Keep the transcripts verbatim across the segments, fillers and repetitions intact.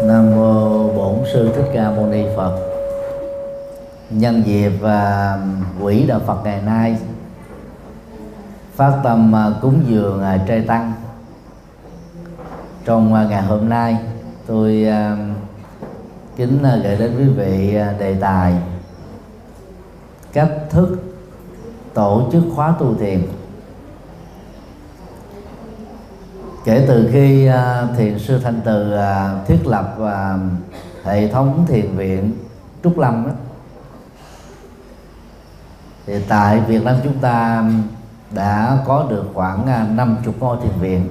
Nam mô Bổn Sư Thích Ca Mâu Ni Phật. Nhân dịp và quỹ đạo Phật ngày nay phát tâm cúng dường trai tăng, trong ngày hôm nay tôi kính gửi đến quý vị đề tài cách thức tổ chức khóa tu thiền. Kể từ khi uh, thiền sư Thanh Từ uh, thiết lập uh, hệ thống thiền viện Trúc Lâm đó, thì tại Việt Nam chúng ta đã có được khoảng uh, năm mươi ngôi thiền viện.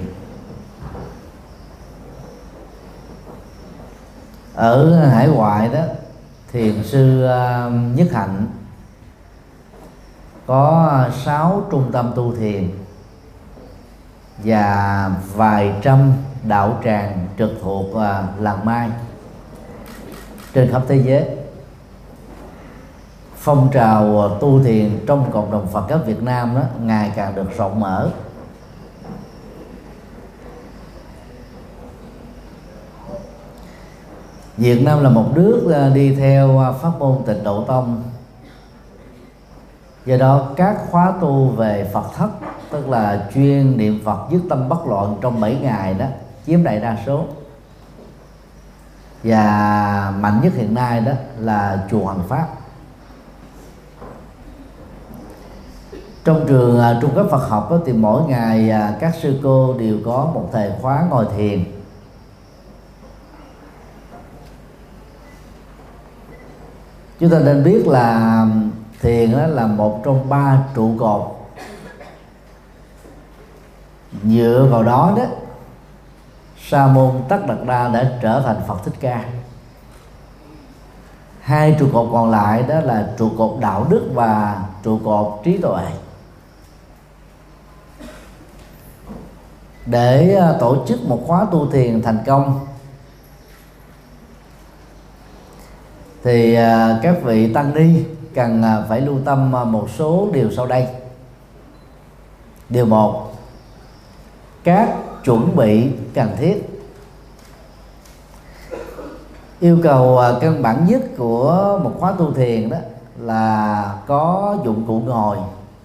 Ở hải ngoại đó, thiền sư uh, Nhất Hạnh có sáu trung tâm tu thiền và vài trăm đạo tràng trực thuộc uh, làng Mai trên khắp thế giới. Phong trào tu thiền trong cộng đồng Phật giáo Việt Nam đó ngày càng được rộng mở. Việt Nam là một nước đi theo pháp môn Tịnh Độ Tông, do đó các khóa tu về Phật thất, tức là chuyên niệm Phật dứt tâm bất loạn trong bảy ngày đó, chiếm đại đa số. Và mạnh nhất hiện nay đó là chùa Hoằng Pháp. Trong trường uh, trung cấp Phật học đó, thì mỗi ngày uh, các sư cô đều có một thời khóa ngồi thiền. Chúng ta nên biết là thiền đó là một trong ba trụ cột. Dựa vào đó đó, Sa môn Tất Đạt Đa đã trở thành Phật Thích Ca. Hai trụ cột còn lại đó là trụ cột đạo đức và trụ cột trí tuệ. Để tổ chức một khóa tu thiền thành công thì các vị tăng ni cần phải lưu tâm một số điều sau đây. Điều một, các chuẩn bị cần thiết. Yêu cầu căn bản nhất của một khóa tu thiền đó là có dụng cụ ngồi.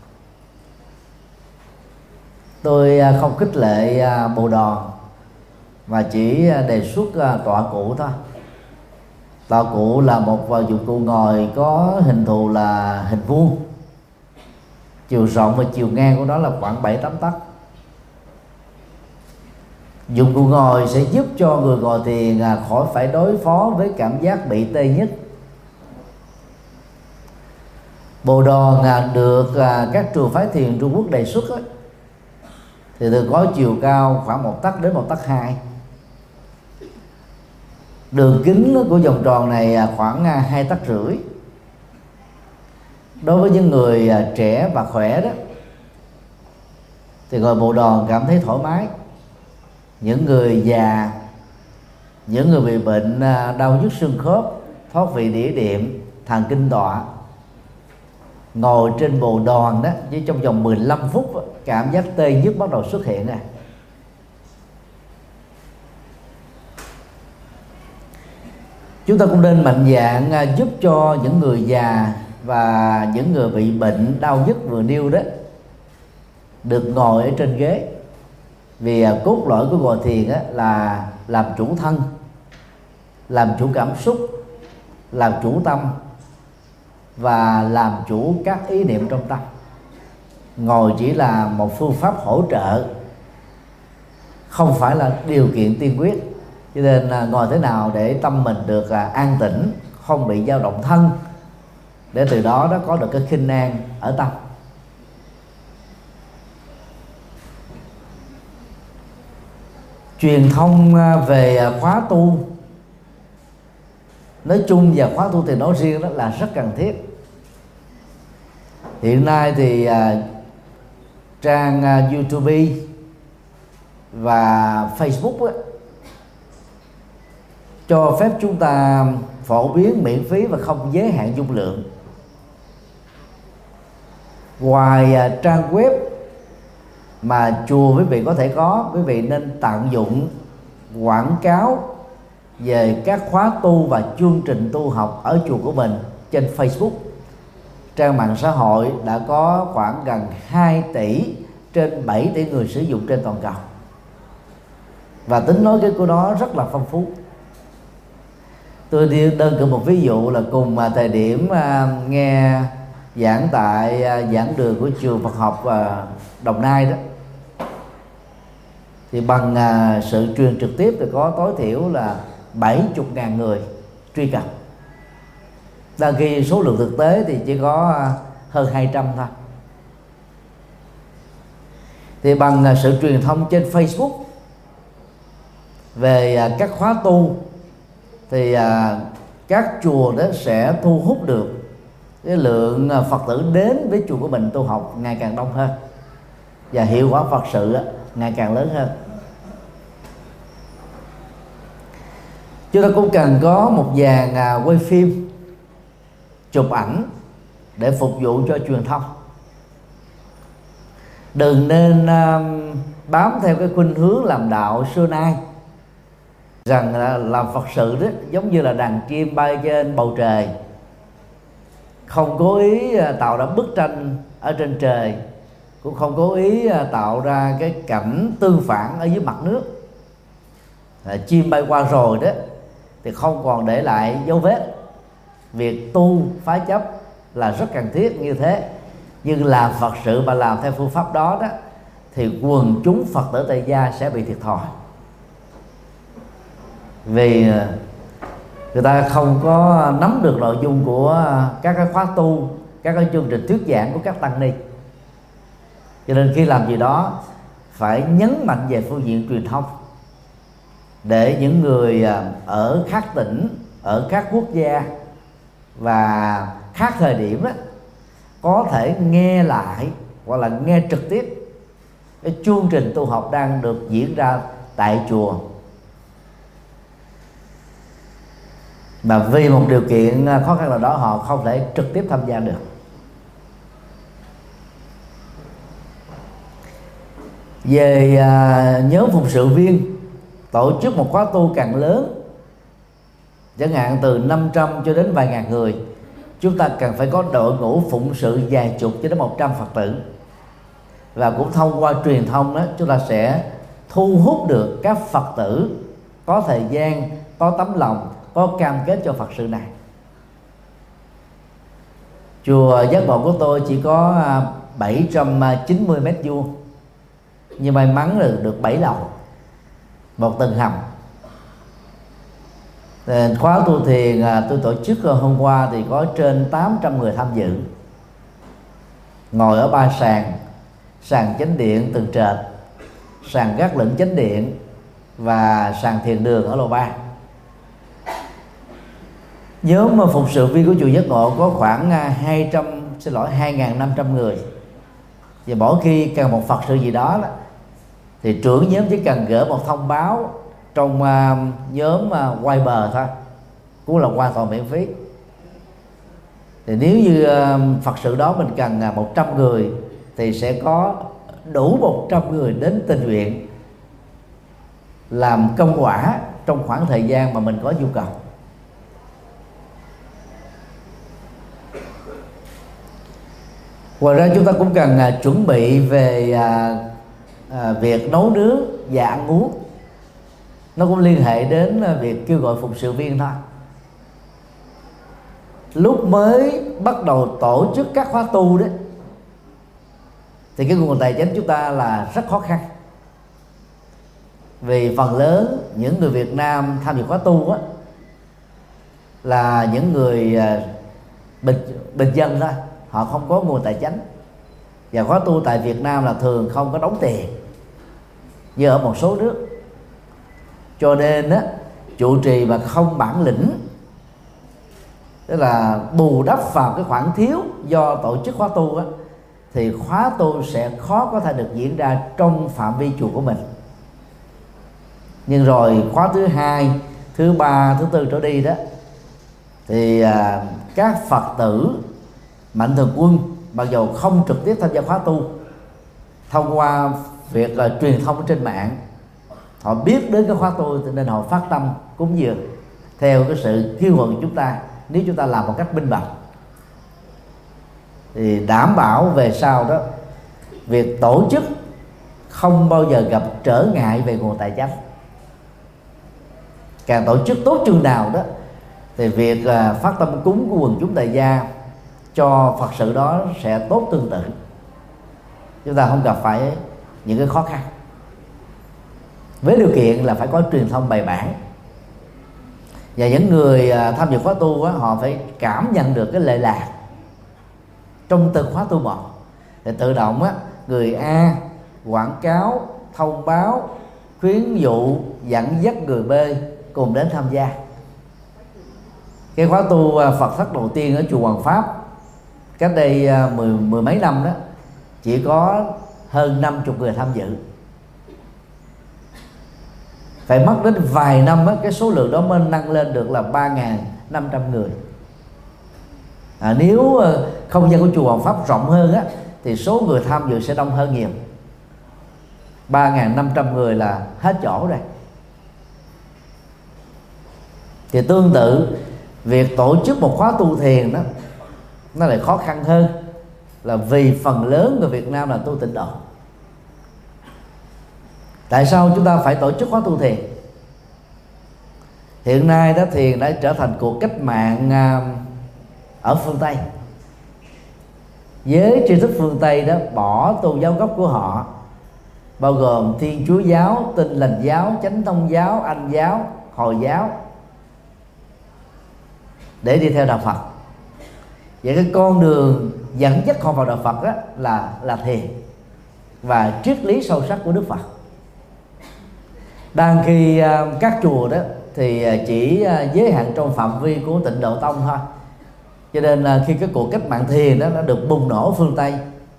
Tôi không khích lệ bồ đòn mà chỉ đề xuất tọa cụ thôi. Tọa cụ là một dụng cụ ngồi có hình thù là hình vuông, chiều rộng và chiều ngang của nó là khoảng bảy tám tấc. Dụng cụ ngồi sẽ giúp cho người ngồi thiền khỏi phải đối phó với cảm giác bị tê nhức. Bồ đòn được các trường phái thiền Trung Quốc đề xuất ấy, thì thường có chiều cao khoảng một tấc đến một tấc hai. Đường kính của vòng tròn này khoảng hai tấc rưỡi. Đối với những người trẻ và khỏe đó thì ngồi bộ đòn cảm thấy thoải mái. Những người già, những người bị bệnh đau nhức xương khớp, thoát vị đĩa đệm, thần kinh tọa, ngồi trên bồ đòn đó với trong vòng mười lăm phút cảm giác tê nhức bắt đầu xuất hiện rồi. Chúng ta cũng nên mạnh dạn giúp cho những người già và những người bị bệnh đau nhức vừa nêu đó được ngồi ở trên ghế. Vì cốt lõi của ngồi thiền là làm chủ thân, làm chủ cảm xúc, làm chủ tâm và làm chủ các ý niệm trong tâm. Ngồi chỉ là một phương pháp hỗ trợ, không phải là điều kiện tiên quyết. Cho nên là ngồi thế nào để tâm mình được an tĩnh, không bị dao động thân, để từ đó nó có được cái khinh an ở tâm. Truyền thông về khóa tu nói chung và khóa tu thiền nói riêng đó là rất cần thiết. Hiện nay thì uh, trang uh, YouTube và Facebook ấy, cho phép chúng ta phổ biến miễn phí và không giới hạn dung lượng. Ngoài uh, trang web mà chùa quý vị có thể có, quý vị nên tận dụng quảng cáo về các khóa tu và chương trình tu học ở chùa của mình trên Facebook. Trang mạng xã hội đã có khoảng gần hai tỷ trên bảy tỷ người sử dụng trên toàn cầu, và tính nối kết của nó rất là phong phú. Tôi đi đơn cử một ví dụ là cùng thời điểm nghe giảng tại giảng đường của trường Phật học Đồng Nai đó, thì bằng sự truyền trực tiếp thì có tối thiểu là bảy mươi ngàn người truy cập, đang khi số lượng thực tế thì chỉ có hơn hai trăm thôi. Thì bằng sự truyền thông trên Facebook về các khóa tu thì các chùa đó sẽ thu hút được cái lượng Phật tử đến với chùa của mình tu học ngày càng đông hơn, và hiệu quả Phật sự ngày càng lớn hơn. Chúng ta cũng cần có một dàn quay phim, chụp ảnh để phục vụ cho truyền thông. Đừng nên uh, bám theo cái khuynh hướng làm đạo xưa nay rằng là làm Phật sự đó giống như là đàn chim bay trên bầu trời, không cố ý uh, tạo ra bức tranh ở trên trời, cũng không cố ý uh, tạo ra cái cảnh tương phản ở dưới mặt nước. uh, Chim bay qua rồi đó thì không còn để lại dấu vết. Việc tu phá chấp là rất cần thiết như thế, nhưng làm Phật sự mà làm theo phương pháp đó đó thì quần chúng Phật tử tại gia sẽ bị thiệt thòi, vì người ta không có nắm được nội dung của các cái khóa tu, các cái chương trình thuyết giảng của các tăng ni. Cho nên khi làm gì đó phải nhấn mạnh về phương diện truyền thông, để những người ở khác tỉnh, ở các quốc gia và khác thời điểm đó, có thể nghe lại hoặc là nghe trực tiếp cái chương trình tu học đang được diễn ra tại chùa, mà vì một điều kiện khó khăn nào đó họ không thể trực tiếp tham gia được. Về à, nhóm phụng sự viên, tổ chức một khóa tu càng lớn, chẳng hạn từ năm trăm cho đến vài ngàn người, chúng ta cần phải có đội ngũ phụng sự vài chục cho đến một trăm Phật tử. Và cũng thông qua truyền thông đó, chúng ta sẽ thu hút được các Phật tử có thời gian, có tấm lòng, có cam kết cho Phật sự này. Chùa Giác Ngộ của tôi chỉ có bảy trăm chín mươi mét vuông, nhưng may mắn là được bảy lầu, một tầng hầm. Khóa tu thiền tôi tổ chức hôm qua thì có trên tám trăm người tham dự, ngồi ở ba sàn: sàn chánh điện tầng trệt, sàn gác lửng chánh điện và sàn thiền đường ở lầu ba. Nhóm phục sự viên của chùa Giác Ngộ có khoảng hai trăm, xin lỗi hai nghìn năm trăm người, và mỗi khi cần một Phật sự gì đó, đó thì trưởng nhóm chỉ cần gửi một thông báo trong uh, nhóm uh, Viber thôi, cũng là hoàn toàn miễn phí. Thì nếu như uh, Phật sự đó mình cần uh, một trăm người thì sẽ có đủ một trăm người đến tình nguyện làm công quả trong khoảng thời gian mà mình có nhu cầu. Ngoài ra chúng ta cũng cần uh, chuẩn bị về uh, uh, việc nấu nướng và ăn uống. Nó cũng liên hệ đến việc kêu gọi phụng sự viên thôi. Lúc mới bắt đầu tổ chức các khóa tu đấy thì cái nguồn tài chính chúng ta là rất khó khăn, vì phần lớn những người Việt Nam tham dự khóa tu á là những người bình, bình dân thôi, họ không có nguồn tài chính. Và khóa tu tại Việt Nam là thường không có đóng tiền như ở một số nước, cho nên á, trụ trì mà không bản lĩnh, tức là bù đắp vào cái khoản thiếu do tổ chức khóa tu á, thì khóa tu sẽ khó có thể được diễn ra trong phạm vi chùa của mình. Nhưng rồi khóa thứ hai, thứ ba, thứ tư trở đi đó thì à, các Phật tử mạnh thường quân mặc dù không trực tiếp tham gia khóa tu, thông qua việc uh, truyền thông trên mạng, họ biết đến cái khóa tu nên họ phát tâm cúng dường theo cái sự kêu gọi của chúng ta. Nếu chúng ta làm một cách minh bạch thì đảm bảo về sau đó việc tổ chức không bao giờ gặp trở ngại về nguồn tài chính. Càng tổ chức tốt chừng nào đó thì việc phát tâm cúng của quần chúng tại gia cho Phật sự đó sẽ tốt tương tự. Chúng ta không gặp phải những cái khó khăn, với điều kiện là phải có truyền thông bài bản, và những người tham dự khóa tu á, họ phải cảm nhận được cái lệ lạc trong từng khóa tu một, thì tự động á, người A quảng cáo, thông báo, khuyến dụ, dẫn dắt người B cùng đến tham gia. Cái khóa tu Phật thất đầu tiên ở chùa Hoàng Pháp cách đây mười, mười mấy năm đó chỉ có hơn năm mươi người tham dự. Phải mất đến vài năm á, cái số lượng đó mới nâng lên được là ba nghìn năm trăm người. À, nếu không gian của chùa Hoàng Pháp rộng hơn á, thì số người tham dự sẽ đông hơn nhiều. ba nghìn năm trăm người là hết chỗ rồi. Thì tương tự, việc tổ chức một khóa tu thiền đó nó lại khó khăn hơn, là vì phần lớn người Việt Nam là tu tịnh độ. Tại sao chúng ta phải tổ chức khóa tu thiền? Hiện nay đó thiền đã trở thành cuộc cách mạng ở phương Tây. Giới tri thức phương Tây đó bỏ tôn giáo gốc của họ, bao gồm Thiên Chúa giáo, Tin Lành giáo, Chánh Tông giáo, Anh giáo, Hồi giáo, để đi theo đạo Phật. Vậy cái con đường dẫn dắt họ vào đạo Phật đó là là thiền và triết lý sâu sắc của Đức Phật. Đang khi uh, các chùa đó thì uh, chỉ uh, giới hạn trong phạm vi của Tịnh Độ Tông thôi, cho nên uh, khi cái cuộc cách mạng thiền đó đã được bùng nổ ở phương Tây,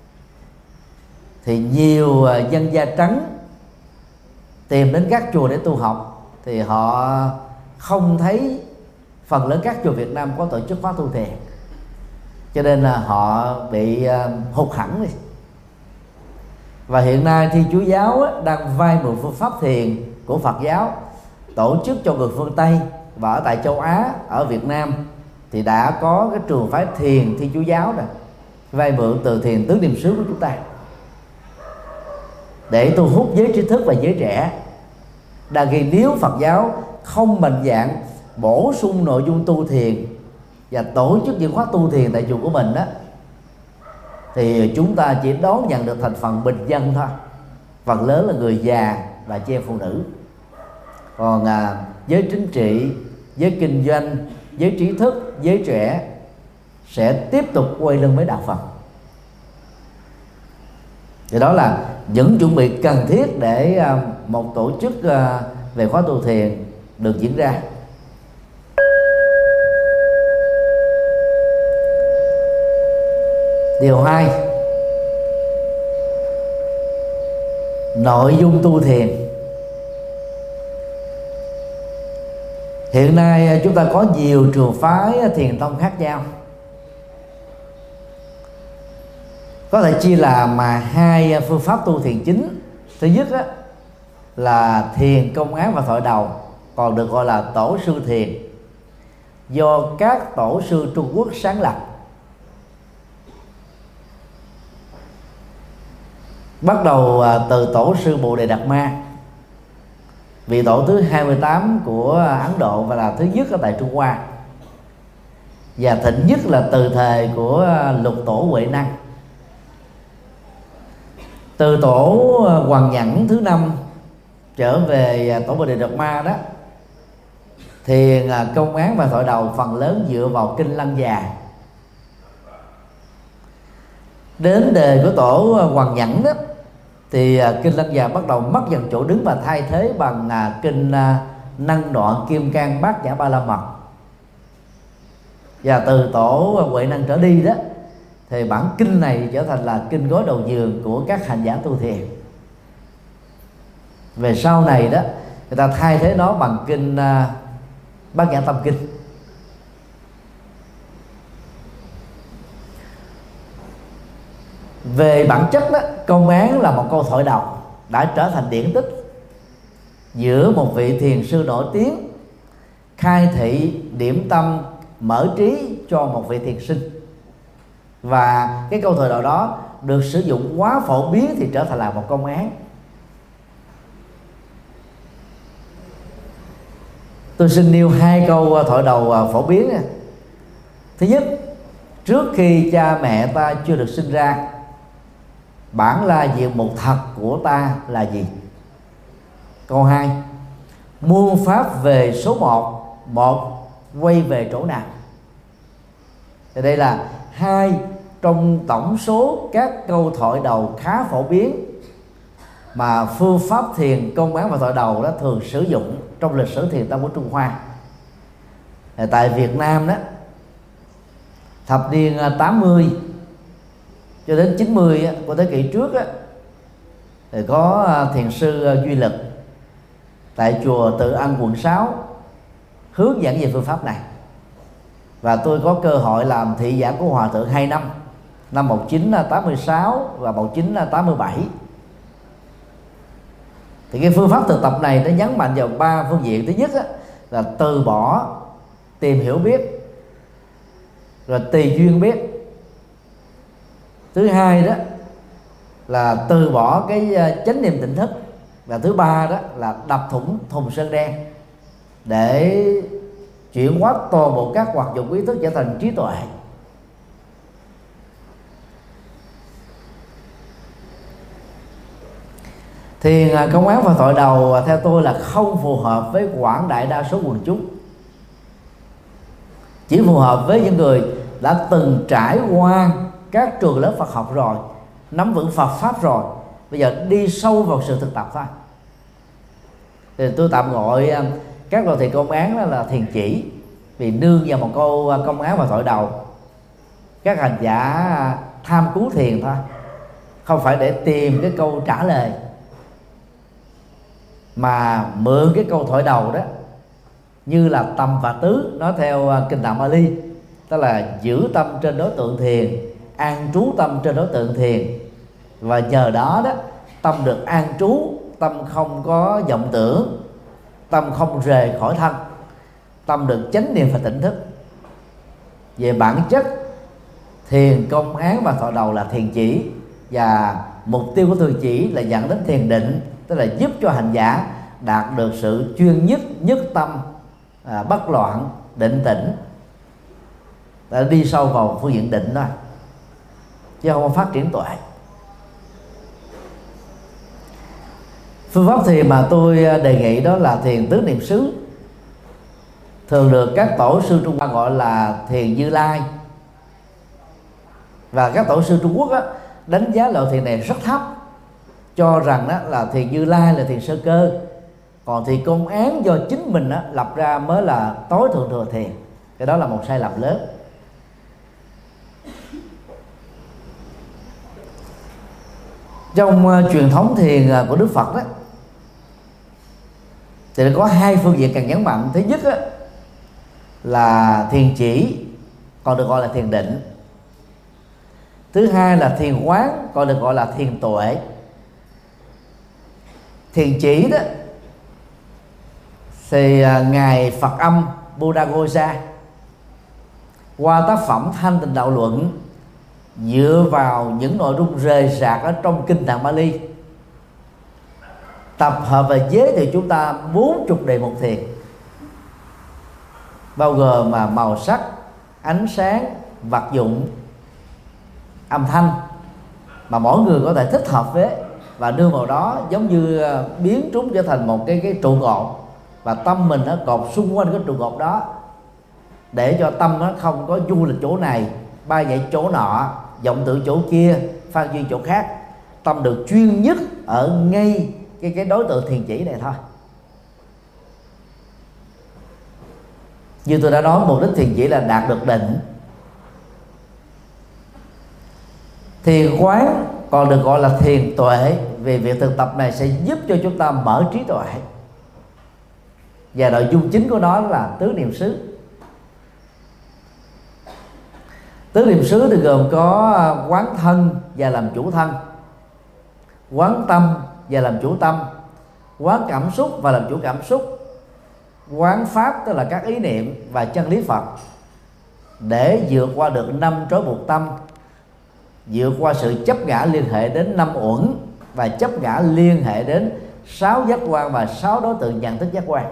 thì nhiều uh, dân da trắng tìm đến các chùa để tu học, thì họ không thấy phần lớn các chùa Việt Nam có tổ chức khóa tu thiền, cho nên là họ bị uh, hụt hẫng đi. Và hiện nay Thiên Chúa giáo á, đang vay mượn phương pháp thiền của Phật giáo tổ chức cho người phương Tây, và ở tại châu Á, ở Việt Nam thì đã có cái trường phái thiền Thiên Chúa giáo này, vay mượn từ thiền tứ niệm xứ của chúng ta, để thu hút giới trí thức và giới trẻ. Đang khi nếu Phật giáo không mạnh dạn bổ sung nội dung tu thiền và tổ chức những khóa tu thiền tại chùa của mình đó, thì chúng ta chỉ đón nhận được thành phần bình dân thôi, phần lớn là người già và chị em phụ nữ. Còn à, giới chính trị, giới kinh doanh, giới trí thức, giới trẻ sẽ tiếp tục quay lưng với đạo Phật. Thì đó là những chuẩn bị cần thiết để à, một tổ chức à, về khóa tu thiền được diễn ra. Điều hai, nội dung tu thiền. Hiện nay chúng ta có nhiều trường phái thiền tông khác nhau, có thể chia làm mà hai phương pháp tu thiền chính. Thứ nhất á, là thiền công án và thoại đầu, còn được gọi là tổ sư thiền, do các tổ sư Trung Quốc sáng lập. Bắt đầu từ tổ sư Bồ Đề Đạt Ma, vị tổ thứ hai mươi tám của Ấn Độ và là thứ nhất ở tại Trung Hoa, và thịnh nhất là từ thời của lục tổ Huệ Năng. Từ tổ Hoàng Nhẫn thứ năm trở về tổ Bồ Đề Đạt Ma đó, thiền công án và thoại đầu phần lớn dựa vào kinh Lăng Già. Đến đời của tổ Hoàng Nhẫn đó, thì kinh Lăng Già bắt đầu mất dần chỗ đứng và thay thế bằng kinh Năng Đoạn Kim Cang Bát Nhã Ba La Mật. Và từ tổ Huệ Năng trở đi đó, thì bản kinh này trở thành là kinh gối đầu giường của các hành giả tu thiền. Về sau này đó, người ta thay thế nó bằng kinh Bát Nhã Tâm Kinh. Về bản chất đó, công án là một câu thoại đầu đã trở thành điển tích, giữa một vị thiền sư nổi tiếng khai thị điểm tâm mở trí cho một vị thiền sinh, và cái câu thời đầu đó được sử dụng quá phổ biến thì trở thành là một công án. Tôi xin nêu hai câu thoại đầu phổ biến. Thứ nhất, trước khi cha mẹ ta chưa được sinh ra, bản la diện mục thật của ta là gì? Câu hai, muôn pháp về số một, một quay về chỗ nào? Thì đây là hai trong tổng số các câu thoại đầu khá phổ biến mà phương pháp thiền công án và thoại đầu đó thường sử dụng trong lịch sử thiền tông của Trung Hoa. Tại Việt Nam đó, thập niên tám mươi cho đến chín mươi của thế kỷ trước đó, thì có thiền sư Duy Lực tại chùa Tự Ân quận sáu hướng dẫn về phương pháp này, và tôi có cơ hội làm thị giả của hòa thượng hai năm, năm một nghìn chín trăm tám mươi sáu và một nghìn chín trăm tám mươi bảy. Thì cái phương pháp thực tập này nó nhấn mạnh vào ba phương diện. Thứ nhất á, là từ bỏ tìm hiểu biết, rồi tùy duyên biết. Thứ hai đó là từ bỏ cái chánh niệm tỉnh thức, và thứ ba đó là đập thủng thùng sơn đen để chuyển hóa toàn bộ các hoạt dụng ý thức trở thành trí tuệ. Thiền công án và thoại đầu theo tôi là không phù hợp với quảng đại đa số quần chúng, chỉ phù hợp với những người đã từng trải qua các trường lớp Phật học rồi, nắm vững Phật pháp rồi, bây giờ đi sâu vào sự thực tập thôi. Thì tôi tạm gọi các loại thiền công án đó là thiền chỉ, vì nương vào một câu công án và thoại đầu. Các hành giả tham cứu thiền thôi, không phải để tìm cái câu trả lời, mà mượn cái câu thoại đầu đó như là tâm và tứ, nói theo kinh Tạng Bali, tức là giữ tâm trên đối tượng thiền, an trú tâm trên đối tượng thiền, và nhờ đó đó tâm được an trú, tâm không có vọng tưởng, tâm không rời khỏi thân, tâm được chánh niệm và tỉnh thức. Về bản chất, thiền công án và thoại đầu là thiền chỉ, và mục tiêu của thiền chỉ là dẫn đến thiền định, tức là giúp cho hành giả đạt được sự chuyên nhất, nhất tâm, à, bất loạn, định tĩnh, đã đi sâu vào phương diện định thôi, chứ không có phát triển tuệ. Phương pháp thiền mà tôi đề nghị đó là thiền tứ niệm xứ, thường được các tổ sư Trung Hoa gọi là thiền Như Lai, và các tổ sư Trung Quốc á, đánh giá loại thiền này rất thấp, cho rằng đó là thiền Như Lai là thiền sơ cơ, còn thiền công án do chính mình đó, lập ra mới là tối thượng thừa thiền. Cái đó là một sai lầm lớn. Trong uh, truyền thống thiền uh, của Đức Phật đó, thì có hai phương diện cần nhấn mạnh. Thứ nhất đó, là thiền chỉ, còn được gọi là thiền định. Thứ hai là thiền quán, còn được gọi là thiền tuệ. Thiền chỉ đó thì ngài Phật âm Buddhaghosa qua tác phẩm Thanh Tịnh Đạo Luận, dựa vào những nội dung rời rạc ở trong kinh Tạng Bali, tập hợp và giới thiệu chúng ta bốn chục đề mục thiền, bao gồm mà màu sắc, ánh sáng, vật dụng, âm thanh mà mỗi người có thể thích hợp với, và đưa vào đó giống như biến chúng trở thành một cái cái trụ cột, và tâm mình nó cột xung quanh cái trụ cột đó, để cho tâm nó không có du lịch chỗ này, bay nhảy chỗ nọ, vọng tưởng chỗ kia, phan duyên chỗ khác. Tâm được chuyên nhất ở ngay cái cái đối tượng thiền chỉ này thôi. Như tôi đã nói, mục đích thiền chỉ là đạt được định. Thiền quán còn được gọi là thiền tuệ, vì việc thực tập này sẽ giúp cho chúng ta mở trí tuệ, và nội dung chính của nó là tứ niệm xứ. Tứ niệm xứ thì gồm có quán thân và làm chủ thân, quán tâm và làm chủ tâm, quán cảm xúc và làm chủ cảm xúc, quán pháp tức là các ý niệm và chân lý Phật, để vượt qua được năm trói buộc tâm, vượt qua sự chấp ngã liên hệ đến năm uẩn và chấp ngã liên hệ đến sáu giác quan và sáu đối tượng nhận thức giác quan.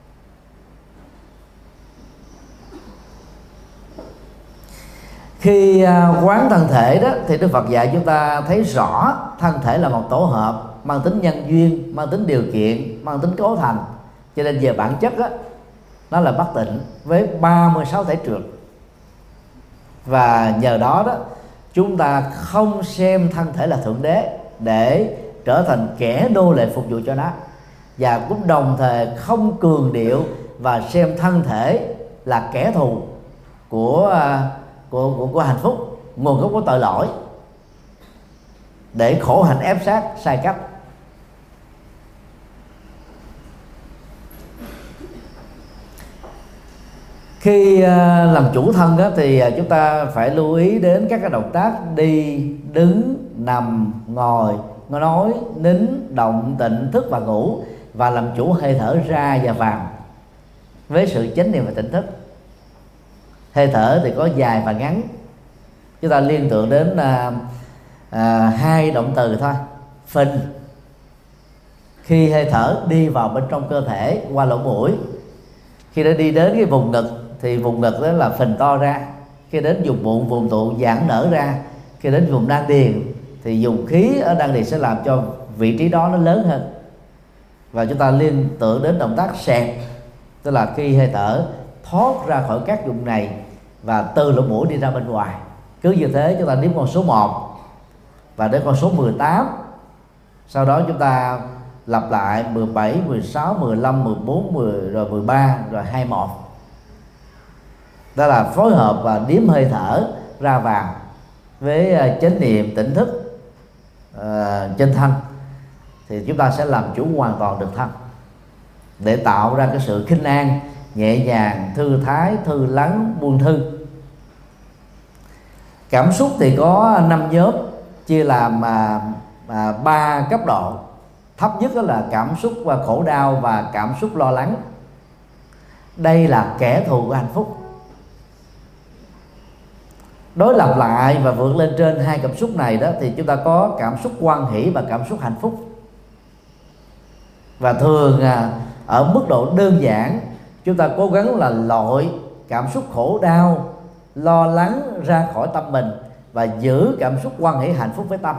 Khi quán thân thể đó thì Đức Phật dạy chúng ta thấy rõ thân thể là một tổ hợp mang tính nhân duyên, mang tính điều kiện, mang tính cấu thành, cho nên về bản chất đó, nó là bất tịnh với ba mươi sáu thể trượt. Và nhờ đó đó chúng ta không xem thân thể là thượng đế để trở thành kẻ nô lệ phục vụ cho nó, và cũng đồng thời không cường điệu và xem thân thể là kẻ thù của của của, của hạnh phúc, nguồn gốc của tội lỗi, để khổ hạnh ép sát sai cách. Khi làm chủ thân đó, thì chúng ta phải lưu ý đến các cái động tác đi, đứng, nằm, ngồi, nói, nín, động, tịnh, thức và ngủ, và làm chủ hơi thở ra và vào với sự chánh niệm và tỉnh thức. Hơi thở thì có dài và ngắn. Chúng ta liên tưởng đến à, à, hai động từ thôi. Phình, khi hơi thở đi vào bên trong cơ thể qua lỗ mũi. Khi đã đi đến cái vùng ngực thì vùng ngực đó là phình to ra. Khi đến vùng bụng, vùng tụ giãn nở ra. Khi đến vùng đan điền thì dùng khí ở đan điền sẽ làm cho vị trí đó nó lớn hơn. Và chúng ta liên tưởng đến động tác xẹt, tức là khi hơi thở thoát ra khỏi các vùng này và từ lỗ mũi đi ra bên ngoài. Cứ như thế chúng ta đếm con số một và đến con số mười tám. Sau đó chúng ta lặp lại mười bảy, mười sáu, mười lăm, mười bốn, mười, rồi mười ba, rồi hai mươi mốt. Đó là phối hợp và đếm hơi thở ra vào với chánh niệm tỉnh thức uh, trên thân, thì chúng ta sẽ làm chủ hoàn toàn được thân, để tạo ra cái sự khinh an, nhẹ nhàng, thư thái, thư lắng, buông thư. Cảm xúc thì có năm nhóm, chia làm à, à, ba cấp độ. Thấp nhất đó là cảm xúc và khổ đau và cảm xúc lo lắng. Đây là kẻ thù của hạnh phúc. Đối lập lại và vượt lên trên hai cảm xúc này đó, thì chúng ta có cảm xúc hoan hỷ và cảm xúc hạnh phúc. Và thường à, ở mức độ đơn giản, chúng ta cố gắng là loại cảm xúc khổ đau, lo lắng ra khỏi tâm mình và giữ cảm xúc hoan hỷ hạnh phúc với tâm.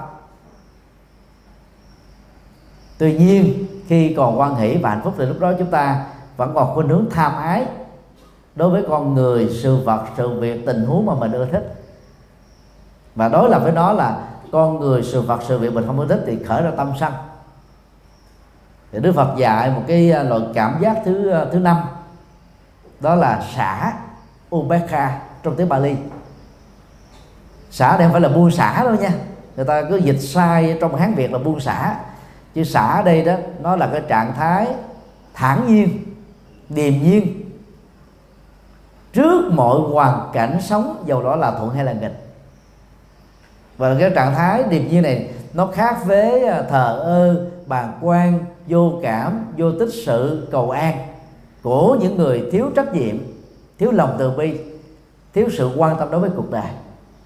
Tuy nhiên khi còn hoan hỷ và hạnh phúc thì lúc đó chúng ta vẫn còn khuynh hướng tham ái đối với con người, sự vật, sự việc, tình huống mà mình ưa thích. Và đối lập với nó là con người, sự vật, sự việc mình không ưa thích thì khởi ra tâm sân. Thì Đức Phật dạy một cái loại cảm giác thứ thứ năm, đó là xả, ubekha trong tiếng Bali. Xả đây không phải là buông xả đâu nha, người ta cứ dịch sai trong Hán Việt là buông xả. Chứ xả ở đây đó, nó là cái trạng thái thản nhiên, điềm nhiên trước mọi hoàn cảnh sống, dầu đó là thuận hay là nghịch. Và cái trạng thái điềm nhiên này nó khác với thờ ơ, bàng quan, vô cảm, vô tích sự, cầu an của những người thiếu trách nhiệm, thiếu lòng từ bi, thiếu sự quan tâm đối với cuộc đời.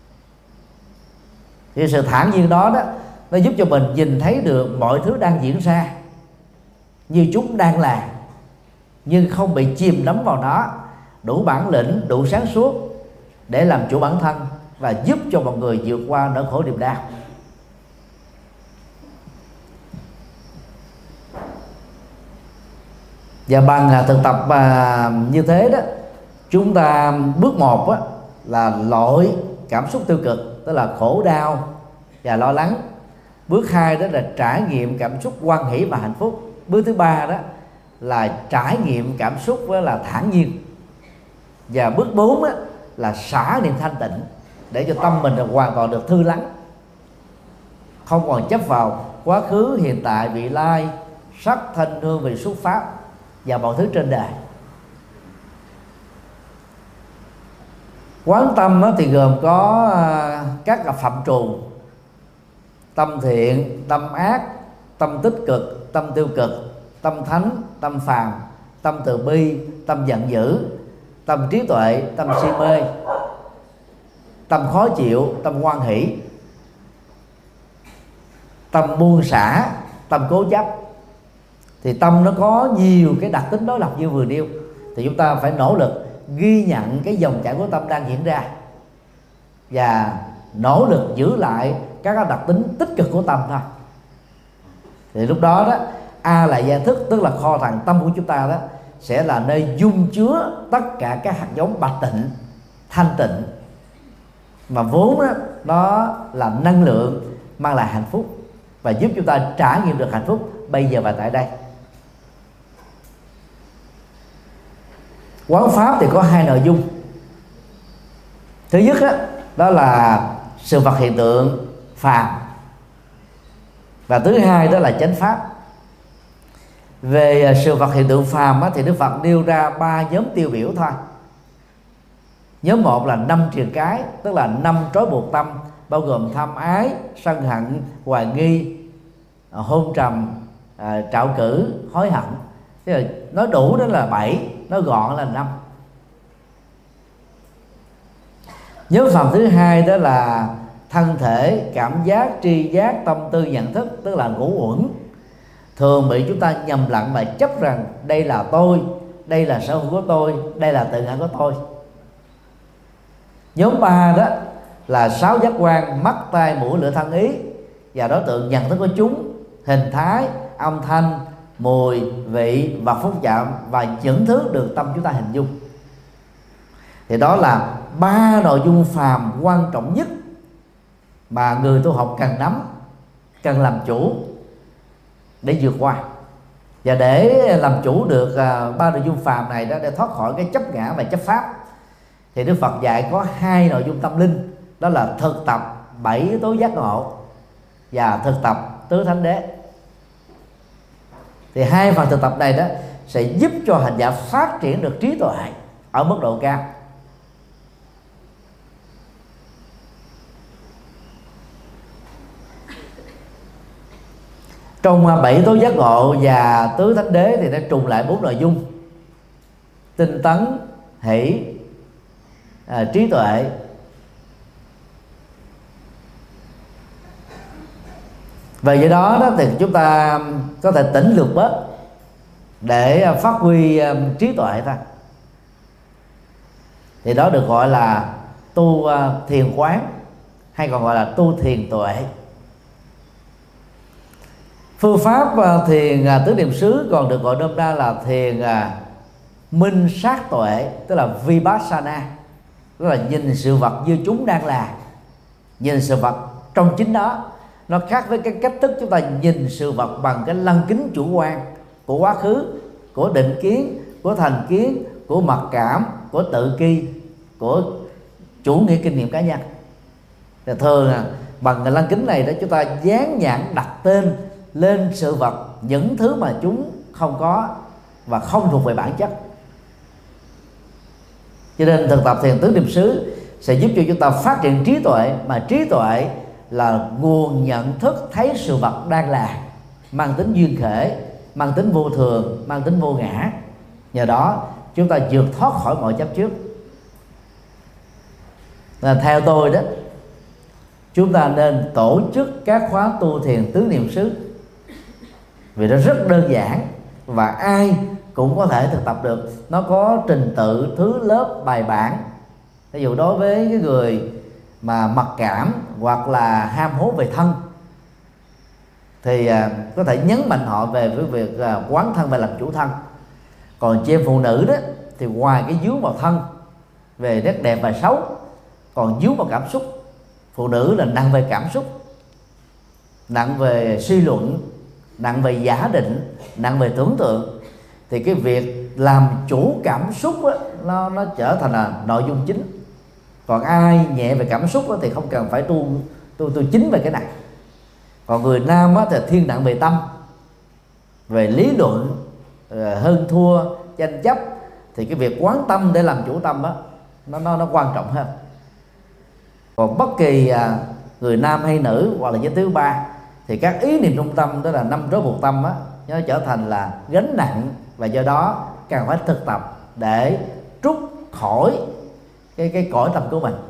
Thì sự thản nhiên đó đó, nó giúp cho mình nhìn thấy được mọi thứ đang diễn ra như chúng đang là, nhưng không bị chìm đắm vào nó, đủ bản lĩnh, đủ sáng suốt để làm chủ bản thân và giúp cho mọi người vượt qua nỗi khổ niềm đau. Và bằng thực tập à, như thế đó, chúng ta bước một á, là loại cảm xúc tiêu cực, tức là khổ đau và lo lắng. Bước hai đó là trải nghiệm cảm xúc hoan hỷ và hạnh phúc. Bước thứ ba đó là trải nghiệm cảm xúc với là thản nhiên. Và bước bốn đó là xả niềm thanh tịnh, để cho tâm mình hoàn toàn được thư lắng, không còn chấp vào quá khứ, hiện tại, vị lai, sắc, thanh, hương, vị, xúc, pháp và mọi thứ trên đời. Quán tâm thì gồm có các phạm trù: tâm thiện, tâm ác, tâm tích cực, tâm tiêu cực, tâm thánh, tâm phàm, tâm từ bi, tâm giận dữ, tâm trí tuệ, tâm si mê, tâm khó chịu, tâm hoan hỷ, tâm buông xả, tâm cố chấp. Thì tâm nó có nhiều cái đặc tính đối lập như vừa nêu, thì chúng ta phải nỗ lực ghi nhận cái dòng chảy của tâm đang diễn ra và nỗ lực giữ lại các đặc tính tích cực của tâm thôi. Thì lúc đó đó, A lại gia thức, tức là kho tàng tâm của chúng ta đó, sẽ là nơi dung chứa tất cả các hạt giống bạch tịnh, thanh tịnh, mà vốn đó, nó là năng lượng mang lại hạnh phúc và giúp chúng ta trải nghiệm được hạnh phúc bây giờ và tại đây. Quán pháp thì có hai nội dung. Thứ nhất đó, đó là sự vật hiện tượng phàm, và thứ hai đó là chánh pháp. Về sự vật hiện tượng phàm á, thì Đức Phật nêu ra ba nhóm tiêu biểu thôi. Nhóm một là năm triền cái, tức là năm trói buộc tâm, bao gồm tham ái, sân hận, hoài nghi, hôn trầm, trạo cử, hối hận. Tức là nói đủ đó là bảy, nói gọn là năm. Nhóm phàm thứ hai đó là thân thể, cảm giác, tri giác, tâm tư, nhận thức, tức là ngũ uẩn, thường bị chúng ta nhầm lẫn và chấp rằng đây là tôi, đây là sở hữu của tôi, đây là tự ngã của tôi. Nhóm ba đó là sáu giác quan, mắt, tai, mũi, lưỡi, thân, ý, và đối tượng nhận thức của chúng, hình thái, âm thanh, mùi, vị, vật phúc chạm và những thứ được tâm chúng ta hình dung. Thì đó là ba nội dung phàm quan trọng nhất mà người tu học cần nắm, cần làm chủ để vượt qua. Và để làm chủ được ba nội dung phàm này đó, để thoát khỏi cái chấp ngã và chấp pháp, thì Đức Phật dạy có hai nội dung tâm linh, đó là thực tập bảy yếu tố giác ngộ và thực tập tứ thánh đế. Thì hai phần thực tập này đó sẽ giúp cho hành giả phát triển được trí tuệ ở mức độ cao. Trong bảy tố giác ngộ và tứ thánh đế thì nó trùng lại bốn nội dung: tinh tấn, hỷ, à, trí tuệ, và do đó, đó thì chúng ta có thể tỉnh lược bớt để phát huy um, trí tuệ ta. Thì đó được gọi là tu uh, thiền quán, hay còn gọi là tu thiền tuệ. Phương pháp uh, thiền uh, tứ niệm xứ còn được gọi nôm na là thiền uh, minh sát tuệ, tức là vipassana, tức là nhìn sự vật như chúng đang là, nhìn sự vật trong chính đó. Nó khác với cái cách thức chúng ta nhìn sự vật bằng cái lăng kính chủ quan của quá khứ, của định kiến, của thành kiến, của mặc cảm, của tự ki, của chủ nghĩa kinh nghiệm cá nhân. Thì thường là bằng cái lăng kính này đó, chúng ta dán nhãn đặt tên lên sự vật những thứ mà chúng không có và không thuộc về bản chất. Cho nên thực tập thiền tứ niệm xứ sẽ giúp cho chúng ta phát triển trí tuệ, mà trí tuệ là nguồn nhận thức thấy sự vật đang là, mang tính duyên khởi, mang tính vô thường, mang tính vô ngã. Nhờ đó chúng ta vượt thoát khỏi mọi chấp trước. Là theo tôi đó, chúng ta nên tổ chức các khóa tu thiền tứ niệm xứ, vì nó rất đơn giản và ai cũng có thể thực tập được. Nó có trình tự, thứ lớp, bài bản. Ví dụ đối với cái người mà mặc cảm hoặc là ham hố về thân thì à, có thể nhấn mạnh họ về với việc à, quán thân và làm chủ thân. Còn chị em phụ nữ đó thì ngoài cái dướng vào thân về nét đẹp và xấu, còn dướng vào cảm xúc. Phụ nữ là nặng về cảm xúc, nặng về suy luận, nặng về giả định, nặng về tưởng tượng. Thì cái việc làm chủ cảm xúc đó, nó, nó trở thành là nội dung chính. Còn ai nhẹ về cảm xúc đó, thì không cần phải tu tu tu chính về cái này. Còn người nam đó, thì thiên nặng về tâm, về lý luận, hơn thua, tranh chấp, thì cái việc quán tâm để làm chủ tâm đó, nó nó nó quan trọng hơn. Còn bất kỳ à, người nam hay nữ hoặc là giới thứ ba thì các ý niệm trong tâm, đó là năm rối buộc tâm á, nó trở thành là gánh nặng, và do đó cần phải thực tập để trút khỏi cái cái cõi tâm của mình.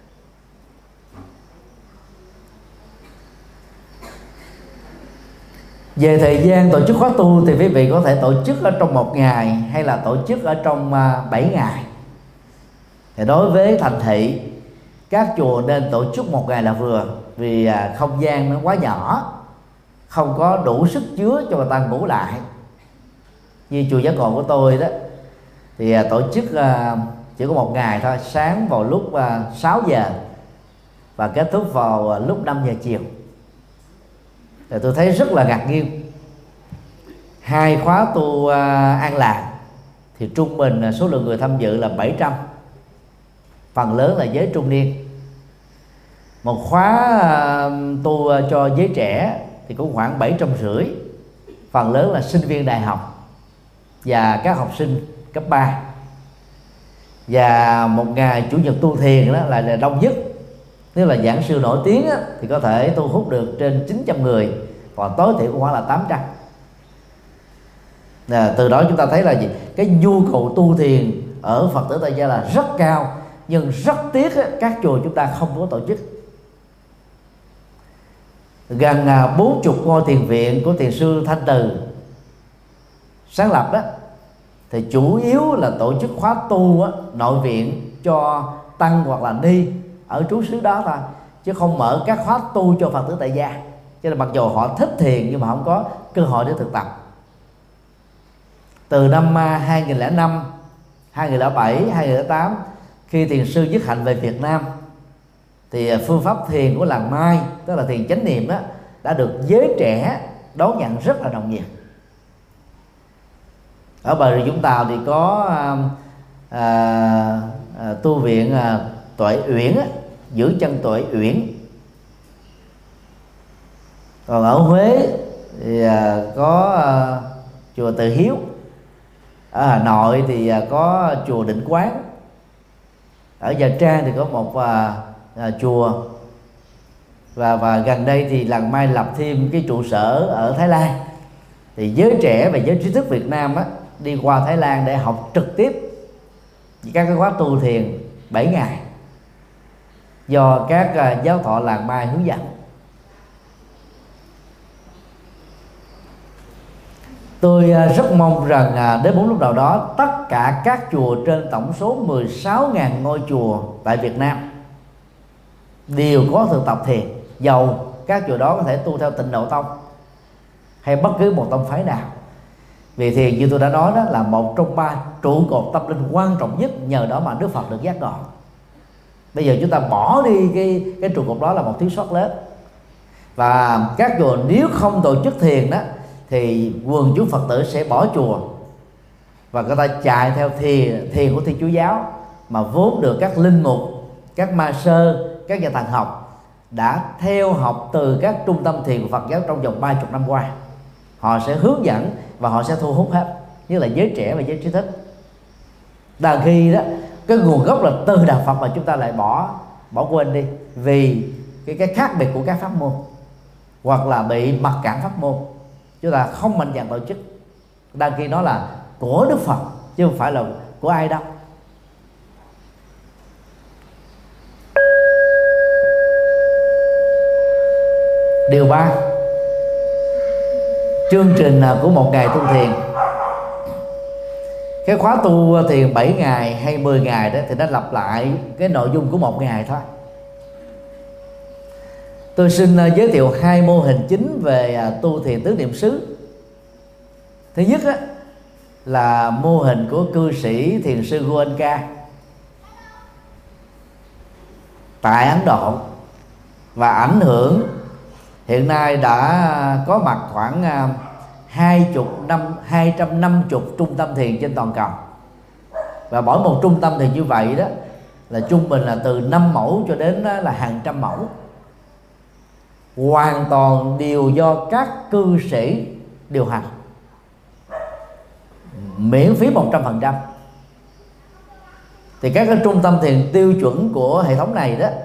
Về thời gian tổ chức khóa tu thì quý vị có thể tổ chức ở trong một ngày hay là tổ chức ở trong bảy ngày. Thì đối với thành thị, các chùa nên tổ chức một ngày là vừa, vì không gian nó quá nhỏ, không có đủ sức chứa cho người ta ngủ lại. Như chùa Giác Ngộ của tôi đó thì tổ chức chỉ có một ngày thôi, sáng vào lúc sáu giờ và kết thúc vào lúc năm giờ chiều. Thì tôi thấy rất là ngạc nhiên. Hai khóa tu an lạc thì trung bình số lượng người tham dự là bảy trăm, phần lớn là giới trung niên. Một khóa tu cho giới trẻ thì cũng khoảng bảy trăm rưỡi, phần lớn là sinh viên đại học và các học sinh cấp ba. Và một ngày chủ nhật tu thiền đó là, là đông nhất. Nếu là giảng sư nổi tiếng á, thì có thể thu hút được trên chín trăm người, còn tối thiểu cũng khoảng là tám trăm. À, từ đó chúng ta thấy là gì? Cái nhu cầu tu thiền ở Phật tử Tại Gia là rất cao, nhưng rất tiếc á, các chùa chúng ta không có tổ chức. Gần bốn chục ngôi thiền viện của thiền sư Thanh Từ sáng lập đó thì chủ yếu là tổ chức khóa tu á, nội viện cho tăng hoặc là ni ở trú xứ đó thôi, chứ không mở các khóa tu cho Phật tử Tại Gia. Cho nên mặc dù họ thích thiền nhưng mà không có cơ hội để thực tập. Từ năm hai nghìn lẻ năm, hai nghìn lẻ bảy, hai nghìn lẻ tám, khi thiền sư Nhất Hạnh về Việt Nam thì phương pháp thiền của làng Mai, tức là thiền chánh niệm đó, đã được giới trẻ đón nhận rất là nồng nhiệt. Ở Bà Rịa Vũng Tàu thì có à, à, tu viện à, Tuệ Uyển á, giữ chân Tuệ Uyển. Còn ở Huế thì à, có à, chùa Từ Hiếu. Ở Hà Nội thì à, có chùa Định Quán. Ở Nha Trang thì có một à, à, chùa. Và và gần đây thì làng Mai lập thêm cái trụ sở ở Thái Lan. Thì giới trẻ và giới trí thức Việt Nam á, đi qua Thái Lan để học trực tiếp các cái khóa tu thiền bảy ngày do các giáo thọ làng Mai hướng dẫn. Tôi rất mong rằng đến một lúc nào đó tất cả các chùa trên tổng số mười sáu nghìn ngôi chùa tại Việt Nam đều có thực tập thiền, dầu các chùa đó có thể tu theo Tịnh Độ Tông hay bất cứ một tông phái nào. Vì thiền như tôi đã nói đó là một trong ba trụ cột tâm linh quan trọng nhất, nhờ đó mà Đức Phật được giác ngộ. Bây giờ chúng ta bỏ đi cái cái trụ cột đó là một thiếu sót lớn. Và các chùa nếu không tổ chức thiền đó thì quần chúng Phật tử sẽ bỏ chùa và người ta chạy theo thiền thiền của Thiên Chúa giáo, mà vốn được các linh mục, các ma sơ, các nhà thần học đã theo học từ các trung tâm thiền của Phật giáo trong vòng ba mươi năm qua. Họ sẽ hướng dẫn và họ sẽ thu hút hết, như là giới trẻ và giới trí thức. Đằng khi đó cái nguồn gốc là từ đạo Phật mà chúng ta lại bỏ bỏ quên đi vì cái cái khác biệt của các pháp môn, hoặc là bị mặc cảm pháp môn, chúng ta không mạnh dạn tổ chức. Đằng khi nó là của Đức Phật chứ không phải là của ai đâu. Điều ba, chương trình của một ngày tu thiền. Cái khóa tu thiền bảy ngày hay mười ngày đó thì nó lặp lại cái nội dung của một ngày thôi. Tôi xin giới thiệu hai mô hình chính về tu thiền tứ niệm xứ. Thứ nhất á, là mô hình của cư sĩ thiền sư Goenka tại Ấn Độ, và ảnh hưởng hiện nay đã có mặt khoảng hai chục năm hai trăm năm mươi trung tâm thiền trên toàn cầu. Và mỗi một trung tâm thiền như vậy đó là trung bình là từ năm mẫu cho đến là hàng trăm mẫu, hoàn toàn đều do các cư sĩ điều hành, miễn phí một trăm phần trăm. Thì các cái trung tâm thiền tiêu chuẩn của hệ thống này đó,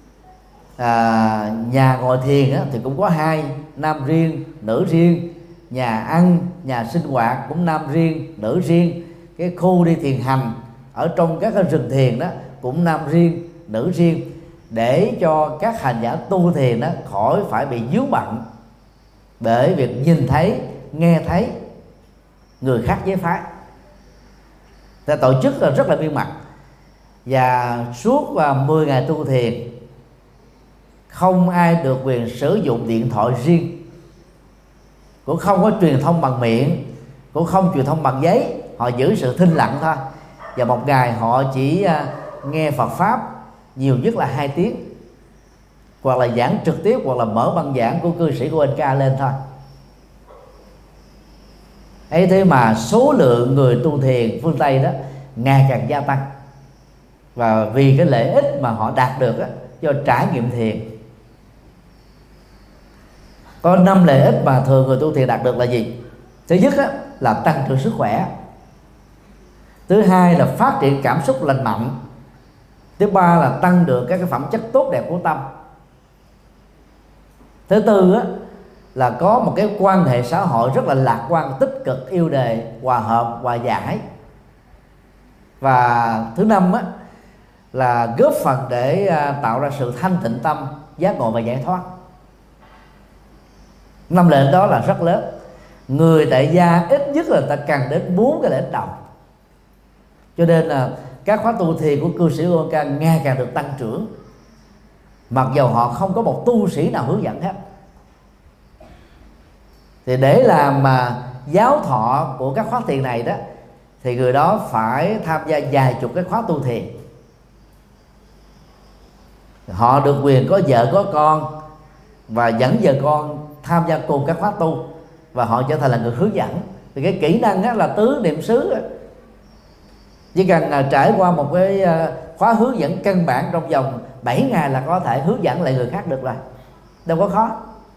à, nhà ngồi thiền á, thì cũng có hai, nam riêng, nữ riêng, nhà ăn, nhà sinh hoạt cũng nam riêng, nữ riêng. Cái khu đi thiền hành ở trong các cái rừng thiền đó cũng nam riêng, nữ riêng, để cho các hành giả tu thiền đó khỏi phải bị vướng bận bởi việc nhìn thấy, nghe thấy người khác giới phái. Ta tổ chức là rất là nghiêm mật, và suốt mười ngày tu thiền không ai được quyền sử dụng điện thoại riêng, cũng không có truyền thông bằng miệng, cũng không truyền thông bằng giấy. Họ giữ sự thinh lặng thôi, và một ngày họ chỉ nghe Phật pháp nhiều nhất là hai tiếng, hoặc là giảng trực tiếp, hoặc là mở băng giảng của cư sĩ của en ca lên thôi. ấy thế mà số lượng người tu thiền phương Tây đó ngày càng gia tăng, và vì cái lợi ích mà họ đạt được đó, do trải nghiệm thiền. Có năm lợi ích mà thường người tu thiền đạt được là gì? Thứ nhất á, là tăng trưởng sức khỏe. Thứ hai là phát triển cảm xúc lành mạnh. Thứ ba là tăng được các cái phẩm chất tốt đẹp của tâm. Thứ tư á, là có một cái quan hệ xã hội rất là lạc quan, tích cực, yêu đề, hòa hợp, hòa giải. Và thứ năm á, là góp phần để tạo ra sự thanh tịnh tâm, giác ngộ và giải thoát. Năm lợi ích đó là rất lớn. Người tại gia ít nhất là ta cần đến bốn cái lợi ích đầu. Cho nên là các khóa tu thiền của cư sĩ en ca ngày càng được tăng trưởng, mặc dầu họ không có một tu sĩ nào hướng dẫn hết. Thì để làm mà giáo thọ của các khóa thiền này đó, thì người đó phải tham gia vài chục cái khóa tu thiền. Họ được quyền có vợ có con, và dẫn vợ con tham gia cùng các khóa tu, và họ trở thành là người hướng dẫn. Thì cái kỹ năng đó là tứ niệm xứ, chỉ cần trải qua một cái khóa hướng dẫn căn bản trong vòng bảy ngày là có thể hướng dẫn lại người khác được rồi, đâu có khó.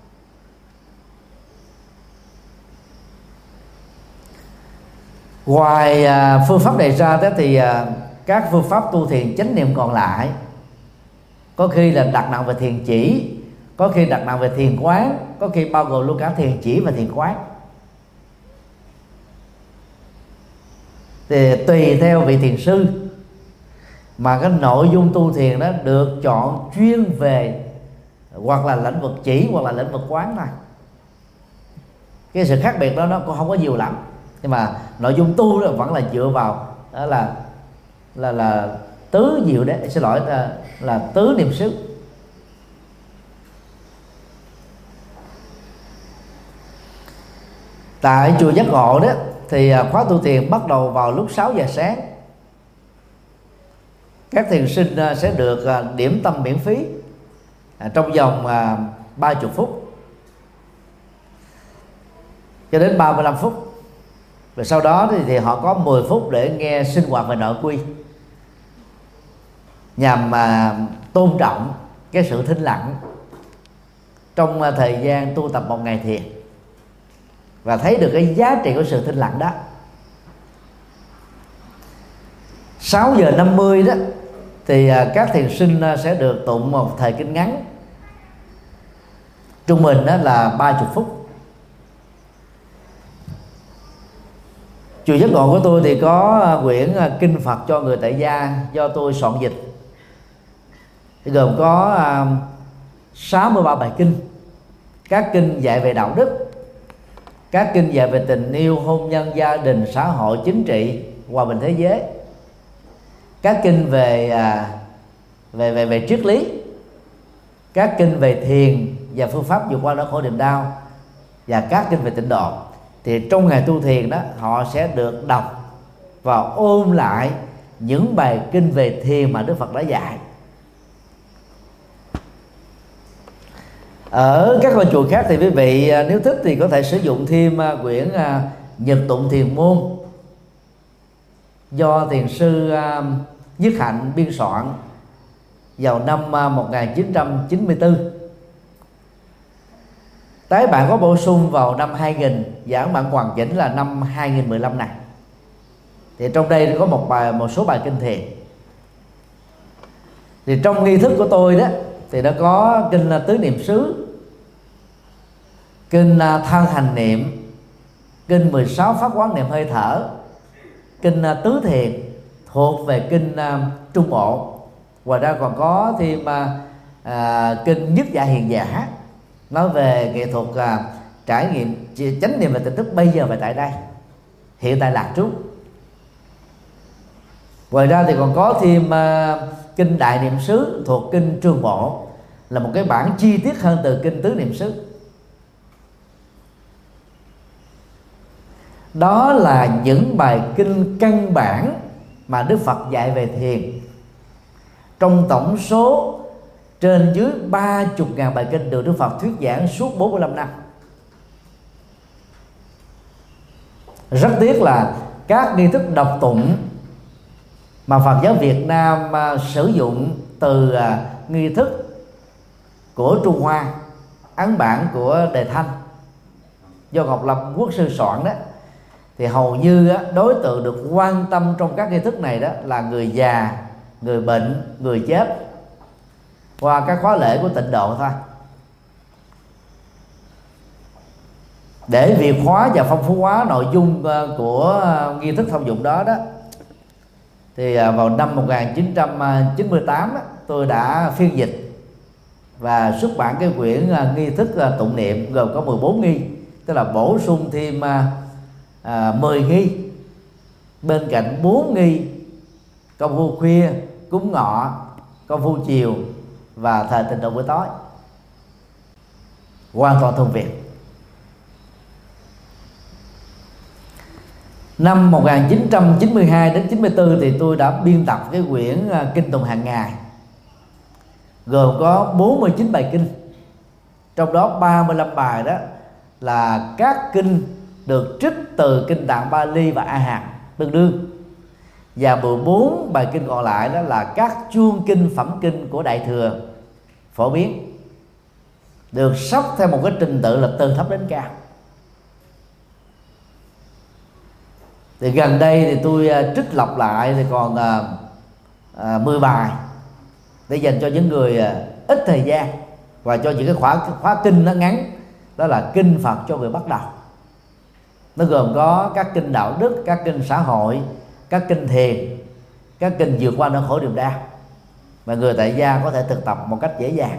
Ngoài phương pháp đề ra đó, thì các phương pháp tu thiền chánh niệm còn lại có khi là đặt nặng về thiền chỉ, có khi đặt nặng về thiền quán, có khi bao gồm luôn cả thiền chỉ và thiền quán. Thì tùy theo vị thiền sư mà cái nội dung tu thiền đó được chọn chuyên về hoặc là lĩnh vực chỉ hoặc là lĩnh vực quán này. Cái sự khác biệt đó nó cũng không có nhiều lắm, nhưng mà nội dung tu đó vẫn là dựa vào đó là là là tứ diệu đấy, xin lỗi là, là tứ niệm xứ. Tại chùa Giác Ngộ đó thì khóa tu thiền bắt đầu vào lúc sáu giờ sáng. Các thiền sinh sẽ được điểm tâm miễn phí trong vòng ba mươi phút cho đến ba mươi lăm phút. Và sau đó thì, thì họ có mười phút để nghe sinh hoạt về nội quy, nhằm mà tôn trọng cái sự thinh lặng trong thời gian tu tập một ngày thiền, và thấy được cái giá trị của sự thinh lặng đó. Sáu giờ năm mươi đó thì các thiền sinh sẽ được tụng một thời kinh ngắn, trung bình đó là ba mươi phút. Chùa Giác Ngộ của tôi thì có quyển Kinh Phật cho người tại gia do tôi soạn dịch, thì gồm có sáu mươi ba bài kinh. Các kinh dạy về đạo đức, các kinh dạy về tình yêu, hôn nhân, gia đình, xã hội, chính trị, hòa bình thế giới, các kinh về về về về triết lý, các kinh về thiền và phương pháp vượt qua nỗi khổ niềm đau, và các kinh về tịnh độ. Thì trong ngày tu thiền đó, họ sẽ được đọc và ôn lại những bài kinh về thiền mà Đức Phật đã dạy. Ở các ngôi chùa khác thì quý vị nếu thích thì có thể sử dụng thêm quyển Nhật Tụng Thiền Môn do thiền sư Nhất Hạnh biên soạn vào năm một nghìn chín trăm chín mươi tư. Tái bản có bổ sung vào năm hai nghìn, giảng bản hoàn chỉnh là năm hai nghìn mười lăm này. Thì trong đây có một bài một số bài kinh thiền. Thì trong nghi thức của tôi đó thì nó có kinh Tứ Niệm Xứ, kinh Thân Hành Niệm, kinh mười sáu pháp quán niệm hơi thở, kinh uh, tứ thiền thuộc về kinh uh, trung bộ. Ngoài ra còn có thêm uh, uh, kinh nhất dạ hiền giả nói về nghệ thuật uh, trải nghiệm chánh niệm và tỉnh thức bây giờ và tại đây, hiện tại lạc trú. Ngoài ra thì còn có thêm uh, kinh đại niệm xứ thuộc kinh trường bộ, là một cái bản chi tiết hơn từ kinh tứ niệm xứ. Đó là những bài kinh căn bản mà Đức Phật dạy về thiền. Trong tổng số trên dưới ba mươi ngàn bài kinh được Đức Phật thuyết giảng suốt bốn mươi lăm năm. Rất tiếc là các nghi thức đọc tụng mà Phật giáo Việt Nam uh, sử dụng từ uh, nghi thức của Trung Hoa, ấn bản của Đề Thanh do Ngọc Lâm Quốc sư soạn đó, thì hầu như uh, đối tượng được quan tâm trong các nghi thức này đó là người già, người bệnh, người chết qua các khóa lễ của tịnh độ thôi. Để việt hóa và phong phú hóa nội dung uh, của uh, nghi thức thông dụng đó đó, thì vào năm một nghìn chín trăm chín mươi tám tôi đã phiên dịch và xuất bản cái quyển nghi thức tụng niệm gồm có mười bốn nghi, tức là bổ sung thêm à, mười nghi bên cạnh bốn nghi công phu khuya, cúng ngọ, công phu chiều và thời tịnh độ buổi tối, hoàn toàn thuần Việt. Năm một nghìn chín trăm chín mươi hai đến chín mươi tư thì tôi đã biên tập cái quyển kinh tụng hàng ngày, gồm có bốn mươi chín bài kinh, trong đó ba mươi lăm bài đó là các kinh được trích từ kinh Tạng Bali và A Hàm tương đương, và mười bốn bài kinh còn lại đó là các chuông kinh, phẩm kinh của Đại Thừa phổ biến, được sắp theo một cái trình tự là từ thấp đến cao. Thì gần đây thì tôi uh, trích lọc lại thì còn uh, uh, mười bài để dành cho những người uh, ít thời gian, và cho những cái khóa khóa kinh nó ngắn, đó là kinh Phật cho người bắt đầu. Nó gồm có các kinh đạo đức, các kinh xã hội, các kinh thiền, các kinh vượt qua nỗi khổ niềm đau mà người tại gia có thể thực tập một cách dễ dàng.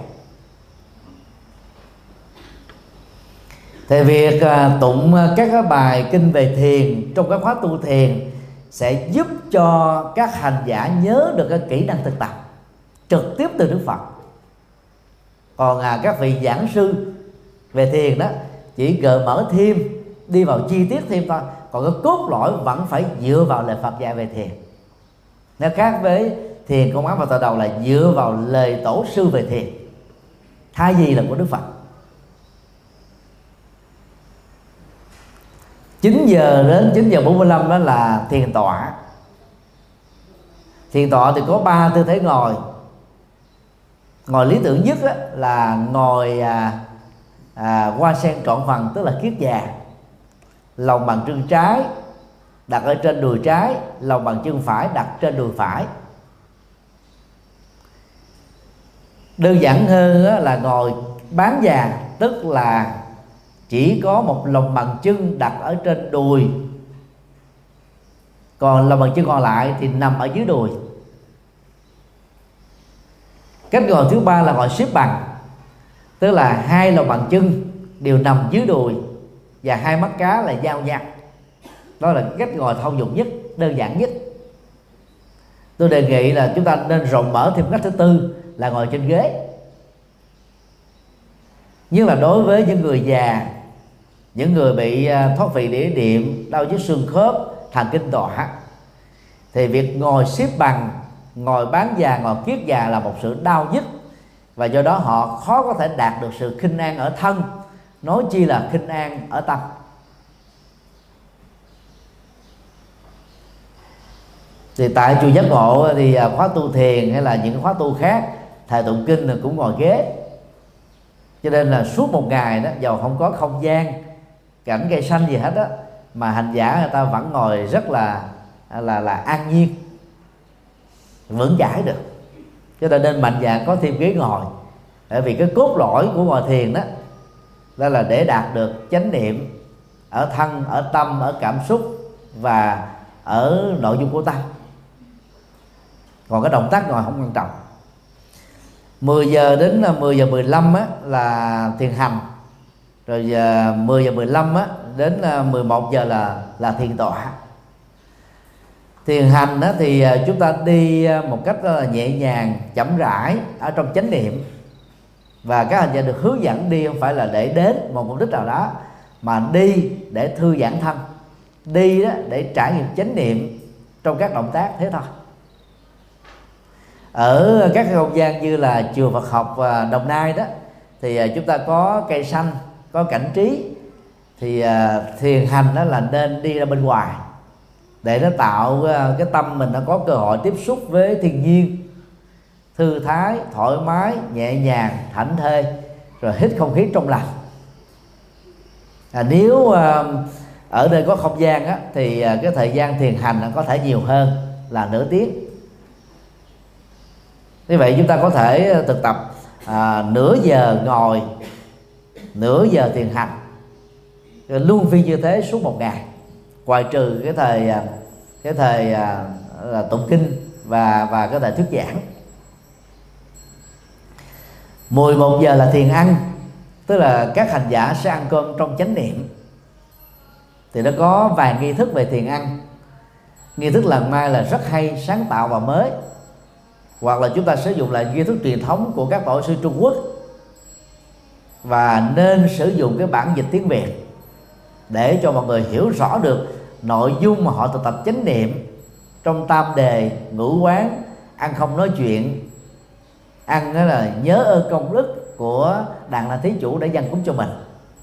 Thì việc uh, tụng các cái bài kinh về thiền trong các khóa tu thiền sẽ giúp cho các hành giả nhớ được cái kỹ năng thực tập trực tiếp từ Đức Phật. Còn à, các vị giảng sư về thiền đó chỉ gợi mở thêm, đi vào chi tiết thêm thôi, còn cái cốt lõi vẫn phải dựa vào lời Phật dạy về thiền. Nó khác với thiền công án và tọa đầu là dựa vào lời tổ sư về thiền, thay vì là của Đức Phật. chín giờ đến chín giờ bốn mươi lăm đó là thiền tọa. Thiền tọa thì có ba tư thế ngồi. Ngồi lý tưởng nhất là ngồi à, à, hoa sen trọn phần, tức là kiết già, lòng bàn chân trái đặt ở trên đùi trái, lòng bàn chân phải đặt trên đùi phải. Đơn giản hơn là ngồi bán già, tức là chỉ có một lòng bàn chân đặt ở trên đùi, còn lòng bàn chân còn lại thì nằm ở dưới đùi. Cách ngồi thứ ba là ngồi xếp bằng, tức là hai lòng bàn chân đều nằm dưới đùi và hai mắt cá là giao nhau. Đó là cách ngồi thông dụng nhất, đơn giản nhất. Tôi đề nghị là chúng ta nên rộng mở thêm cách thứ tư là ngồi trên ghế. Nhưng là đối với những người già, những người bị thoát vị đĩa điểm, đau nhức xương khớp, thần kinh tọa, thì việc ngồi xếp bằng, ngồi bán già, ngồi kiết già là một sự đau nhức, và do đó họ khó có thể đạt được sự khinh an ở thân, nói chi là khinh an ở tâm. Thì tại chùa Giác Ngộ thì khóa tu thiền hay là những khóa tu khác, thầy tụng kinh thì cũng ngồi ghế. Cho nên là suốt một ngày đó, dầu không có không gian, cảnh cây xanh gì hết á, mà hành giả người ta vẫn ngồi rất là là là an nhiên, vững chãi được. Cho nên nên mạnh dạn có thêm ghế ngồi, bởi vì cái cốt lõi của ngồi thiền đó đó là để đạt được chánh niệm ở thân, ở tâm, ở cảm xúc và ở nội dung của tâm. Còn cái động tác ngồi không quan trọng. Mười giờ đến mười giờ mười lăm á, là thiền hành. Rồi giờ mười giờ mười lăm á, đến mười một giờ là là thiền tọa. Thiền hành á, thì chúng ta đi một cách nhẹ nhàng, chậm rãi ở trong chánh niệm. Và các hành giả được hướng dẫn đi không phải là để đến một mục đích nào đó, mà đi để thư giãn thân, đi đó để trải nghiệm chánh niệm trong các động tác thế thôi. Ở các không gian như là chùa Phật học và Đồng Nai đó, thì chúng ta có cây xanh, có cảnh trí, thì thiền hành đó là nên đi ra bên ngoài để nó tạo cái tâm mình nó có cơ hội tiếp xúc với thiên nhiên, thư thái, thoải mái, nhẹ nhàng, thảnh thơi, rồi hít không khí trong lành. À, nếu à, ở nơi có không gian á, thì à, cái thời gian thiền hành có thể nhiều hơn là nửa tiếng. Như vậy chúng ta có thể thực tập à, nửa giờ ngồi, nửa giờ thiền hành, luôn phiên như thế suốt một ngày, ngoài trừ cái thời cái thời à, là tụng kinh và và cái thời thuyết giảng. mười một giờ là thiền ăn, tức là các hành giả sẽ ăn cơm trong chánh niệm. Thì nó có vài nghi thức về thiền ăn. Nghi thức lần mai là rất hay, sáng tạo và mới. Hoặc là chúng ta sử dụng lại nghi thức truyền thống của các tổ sư Trung Quốc, và nên sử dụng cái bản dịch tiếng Việt để cho mọi người hiểu rõ được nội dung mà họ thực tập chánh niệm trong tam đề, ngữ quán, ăn không nói chuyện. Ăn đó là nhớ ơn công đức của Đàn La Thí Chủ để dâng cúng cho mình.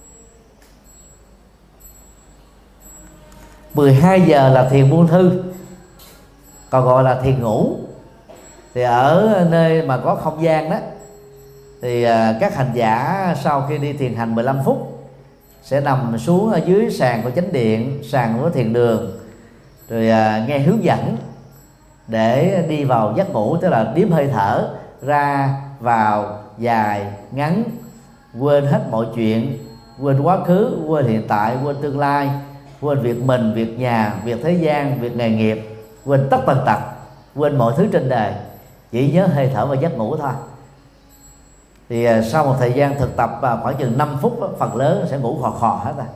mười hai giờ là thiền buông thư, còn gọi là thiền ngủ. Thì ở nơi mà có không gian đó, thì các hành giả sau khi đi thiền hành mười lăm phút sẽ nằm xuống ở dưới sàn của chánh điện, sàn của thiền đường, rồi nghe hướng dẫn để đi vào giấc ngủ, tức là đếm hơi thở ra vào, dài ngắn, quên hết mọi chuyện, quên quá khứ, quên hiện tại, quên tương lai, quên việc mình, việc nhà, việc thế gian, việc nghề nghiệp, quên tất tần tật, quên mọi thứ trên đời, chỉ nhớ hơi thở và giấc ngủ thôi. Thì sau một thời gian thực tập khoảng chừng năm phút, phần lớn sẽ ngủ khò khò hết rồi.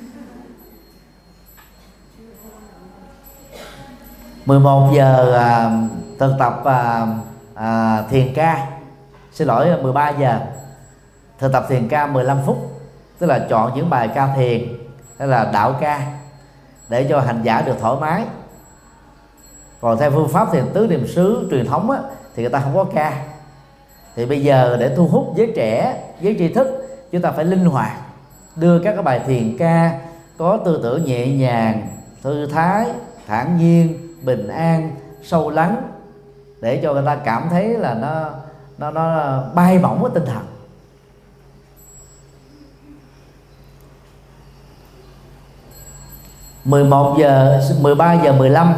mười một giờ à, thực tập à, à, thiền ca, xin lỗi mười ba giờ thực tập thiền ca mười lăm phút, tức là chọn những bài ca thiền hay là đạo ca để cho hành giả được thoải mái. Còn theo phương pháp thiền tứ niệm xứ truyền thống á, thì người ta không có ca. Thì bây giờ để thu hút giới trẻ, giới tri thức, chúng ta phải linh hoạt đưa các cái bài thiền ca có tư tưởng nhẹ nhàng, thư thái, thản nhiên, bình an, sâu lắng, để cho người ta cảm thấy là nó nó nó bay bổng với tinh thần. mười một giờ, mười ba giờ mười lăm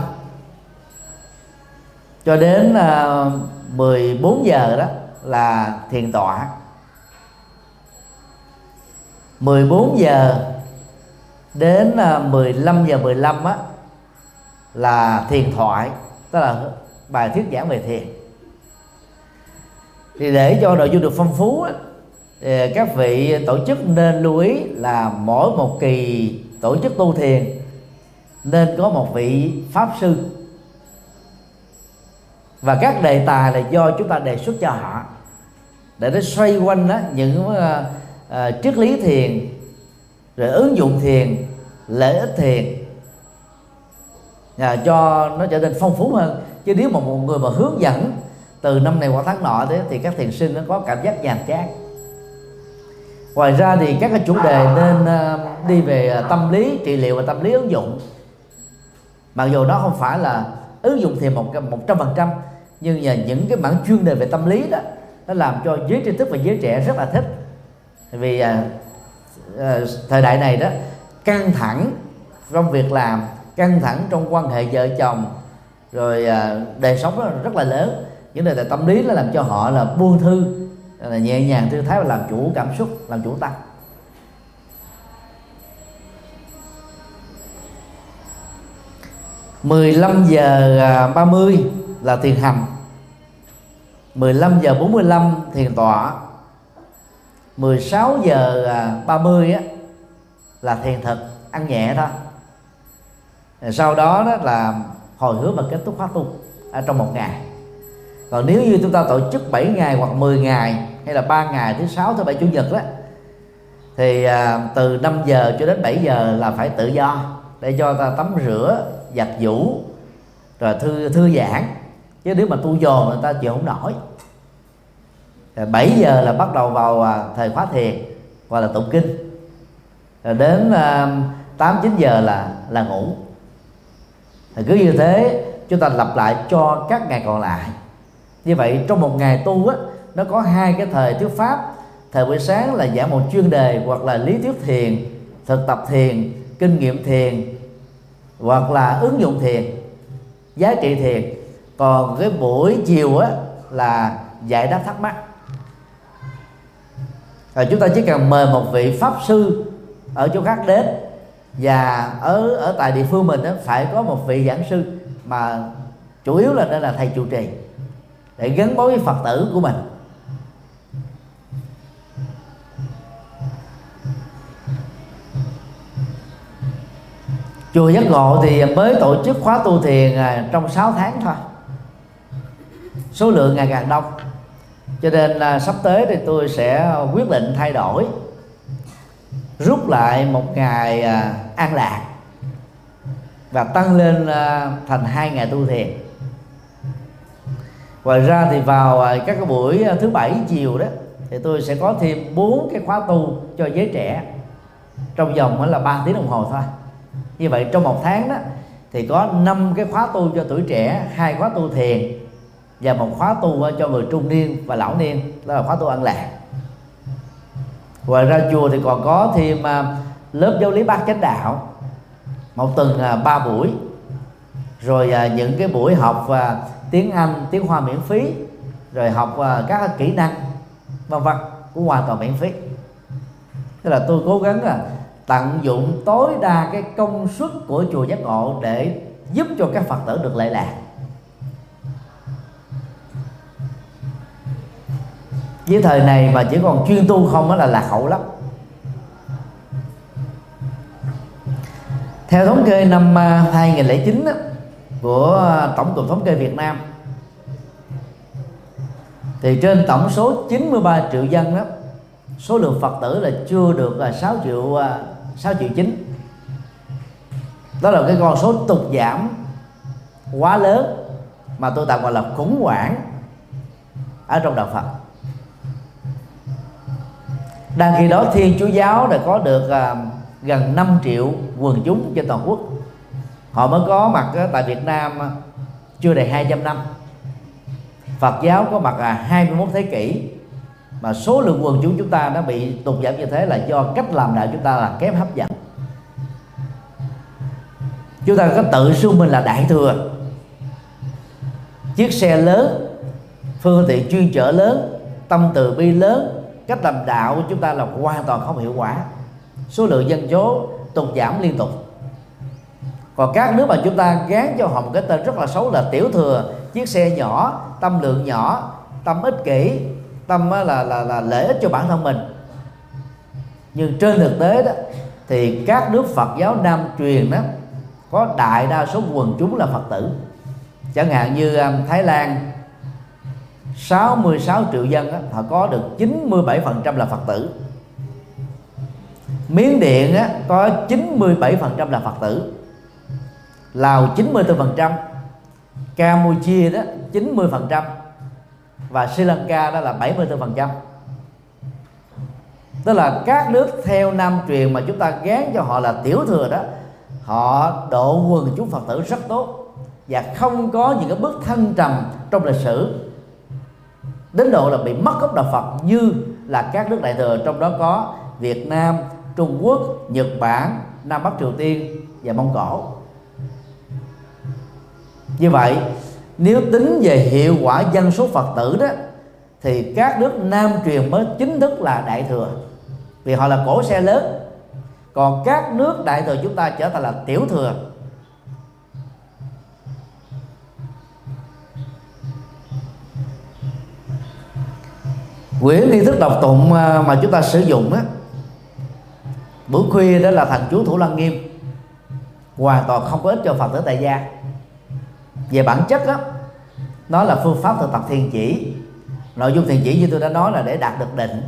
cho đến uh, mười bốn giờ đó là thiền tọa. mười bốn giờ đến uh, mười lăm giờ mười lăm á là thiền thoại, tức là bài thuyết giảng về thiền. Thì để cho nội dung được phong phú á, thì các vị tổ chức nên lưu ý là mỗi một kỳ tổ chức tu thiền nên có một vị pháp sư, và các đề tài là do chúng ta đề xuất cho họ, để nó xoay quanh đó những uh, uh, triết lý thiền, rồi ứng dụng thiền, lợi ích thiền, à, cho nó trở nên phong phú hơn. Chứ nếu mà một người mà hướng dẫn từ năm này qua tháng nọ thế, thì các thiền sinh nó có cảm giác nhàm chán. Ngoài ra thì các cái chủ đề nên uh, đi về tâm lý trị liệu và tâm lý ứng dụng. Mặc dù nó không phải là ứng dụng thiền một một trăm phần trăm, nhưng nhờ những cái mảng chuyên đề về tâm lý đó, nó làm cho giới tri thức và giới trẻ rất là thích. Vì uh, uh, thời đại này đó, căng thẳng trong việc làm, căng thẳng trong quan hệ vợ chồng, rồi uh, đời sống đó rất là lớn. Những đề tài tâm lý nó làm cho họ là buông thư, là nhẹ nhàng thư thái và làm chủ cảm xúc, làm chủ tâm. mười lăm giờ ba mươi là thiền hành, mười lăm giờ bốn mươi lăm thiền tọa, mười sáu giờ ba mươi á là thiền thực, ăn nhẹ thôi. Sau đó đó là hồi hướng và kết thúc khóa tu ở trong một ngày. Còn nếu như chúng ta tổ chức bảy ngày hoặc mười ngày hay là ba ngày, thứ sáu, thứ bảy, chủ nhật đó, thì à, từ năm giờ cho đến bảy giờ là phải tự do để cho ta tắm rửa, giặt giũ, rồi thư thư giãn. Chứ nếu mà tu dồn người ta chịu không nổi. Bảy giờ là bắt đầu vào à, thời khóa thiền hoặc là tụng kinh, rồi đến à, tám chín giờ là là ngủ. Thì cứ như thế chúng ta lặp lại cho các ngày còn lại. Như vậy trong một ngày tu á, nó có hai cái thời thuyết pháp. Thời buổi sáng là giảng một chuyên đề hoặc là lý thuyết thiền, thực tập thiền, kinh nghiệm thiền, hoặc là ứng dụng thiền, giá trị thiền. Còn cái buổi chiều á là giải đáp thắc mắc. Rồi chúng ta chỉ cần mời một vị pháp sư ở chỗ khác đến, và ở ở tại địa phương mình đó, phải có một vị giảng sư, mà chủ yếu là đây là thầy trụ trì, để gắn bó với Phật tử của mình. Chùa Giác Ngộ thì mới tổ chức khóa tu thiền trong sáu tháng thôi, số lượng ngày càng đông, cho nên là sắp tới thì tôi sẽ quyết định thay đổi, rút lại một ngày an lạc và tăng lên thành hai ngày tu thiền. Ngoài ra thì vào các cái buổi thứ bảy chiều đó thì tôi sẽ có thêm bốn cái khóa tu cho giới trẻ trong vòng là ba tiếng đồng hồ thôi. Như vậy trong một tháng đó thì có năm cái khóa tu cho tuổi trẻ, hai khóa tu thiền và một khóa tu cho người trung niên và lão niên, đó là khóa tu an lạc. Ngoài ra chùa thì còn có thêm lớp giáo lý bát chánh đạo, một tuần ba buổi, rồi những cái buổi học tiếng Anh, tiếng Hoa miễn phí, rồi học các kỹ năng vân vân cũng hoàn toàn miễn phí. Tức là tôi cố gắng là tận dụng tối đa cái công suất của chùa Giác Ngộ để giúp cho các Phật tử được lệ lạc. Với thời này mà chỉ còn chuyên tu không đó là lạc hậu lắm. Theo thống kê năm hai nghìn lẻ chín của Tổng cục Thống kê Việt Nam, thì trên tổng số chín mươi ba triệu dân đó, số lượng Phật tử là chưa được là sáu triệu sáu triệu chín. Đó là cái con số tụt giảm quá lớn mà tôi tạm gọi là khủng hoảng ở trong đạo Phật. Đang khi đó Thiên Chúa giáo đã có được uh, gần năm triệu quần chúng trên toàn quốc. Họ mới có mặt uh, tại Việt Nam uh, chưa đầy hai trăm năm. Phật giáo có mặt uh, hai mươi mốt thế kỷ, mà số lượng quần chúng chúng ta đã bị tụt giảm như thế là do cách làm đạo chúng ta là kém hấp dẫn. Chúng ta có tự xưng mình là đại thừa, chiếc xe lớn, phương tiện chuyên chở lớn, tâm từ bi lớn, cách làm đạo của chúng ta là hoàn toàn không hiệu quả. Số lượng dân số tụt giảm liên tục. Còn các nước mà chúng ta gán cho họ một cái tên rất là xấu là tiểu thừa, chiếc xe nhỏ, tâm lượng nhỏ, tâm ích kỷ, tâm là, là, là lợi ích cho bản thân mình. Nhưng trên thực tế đó thì các nước Phật giáo Nam truyền đó có đại đa số quần chúng là Phật tử. Chẳng hạn như Thái Lan sáu mươi sáu triệu dân đó, họ có được chín mươi bảy phần trăm là Phật tử. Miến Điện á, có chín mươi bảy phần trăm là Phật tử. Lào chín mươi tư phần trăm, Campuchia đó chín mươi phần trăm, và Sri Lanka đó là bảy mươi tư phần trăm. Tức là các nước theo Nam truyền mà chúng ta gán cho họ là tiểu thừa đó, họ độ quần chúng Phật tử rất tốt và không có những cái bước thăng trầm trong lịch sử đến độ là bị mất gốc đạo Phật như là các nước đại thừa, trong đó có Việt Nam, Trung Quốc, Nhật Bản, Nam Bắc Triều Tiên và Mông Cổ. Như vậy nếu tính về hiệu quả dân số Phật tử đó thì các nước Nam truyền mới chính thức là đại thừa, vì họ là cỗ xe lớn. Còn các nước đại thừa chúng ta trở thành là tiểu thừa. Quyển nghi thức đọc tụng mà chúng ta sử dụng á, buổi khuya đó là thần chú Thủ Lăng Nghiêm, hoàn toàn không có ích cho Phật tử tại gia. Về bản chất đó, nó là phương pháp thực tập thiền chỉ. Nội dung thiền chỉ như tôi đã nói là để đạt được định.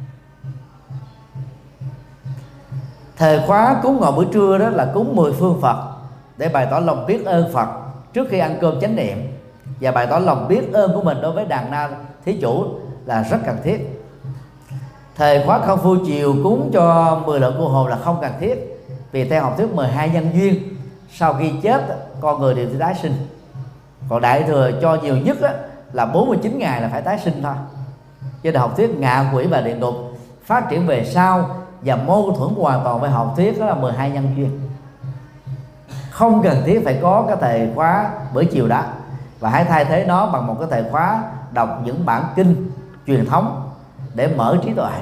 Thời khóa cúng ngọ buổi trưa đó là cúng mười phương Phật để bày tỏ lòng biết ơn Phật trước khi ăn cơm chánh niệm, và bày tỏ lòng biết ơn của mình đối với đàn na thí chủ là rất cần thiết. Thời khóa công phu chiều cúng cho mười loại cô hồn là không cần thiết, vì theo học thuyết mười hai nhân duyên, sau khi chết con người đều tái sinh. Còn đại thừa cho nhiều nhất á, là bốn mươi chín ngày là phải tái sinh thôi. Cho nên học thuyết ngạ quỷ và địa ngục phát triển về sau và mâu thuẫn hoàn toàn với học thuyết đó là mười hai nhân duyên. Không cần thiết phải có cái thời khóa buổi chiều đó, và hãy thay thế nó bằng một cái thời khóa đọc những bản kinh truyền thống để mở trí tuệ.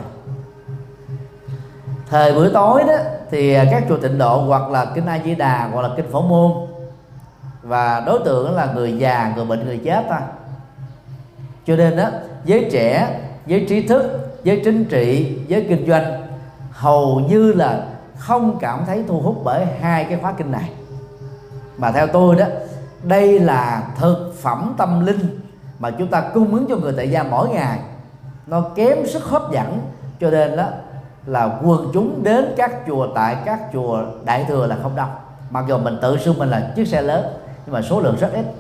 Thời buổi tối đó thì các chùa Tịnh Độ hoặc là kinh A Di Đà hoặc là kinh Phổ Môn, và đối tượng là người già, người bệnh, người chết thôi. Cho nên đó, giới trẻ, giới trí thức, giới chính trị, giới kinh doanh hầu như là không cảm thấy thu hút bởi hai cái khóa kinh này. Mà theo tôi đó, đây là thực phẩm tâm linh mà chúng ta cung ứng cho người tại gia mỗi ngày, nó kém sức hấp dẫn. Cho nên đó là quần chúng đến các chùa tại các chùa đại thừa là không đông, mặc dù mình tự xưng mình là chiếc xe lớn, nhưng mà số lượng rất ít.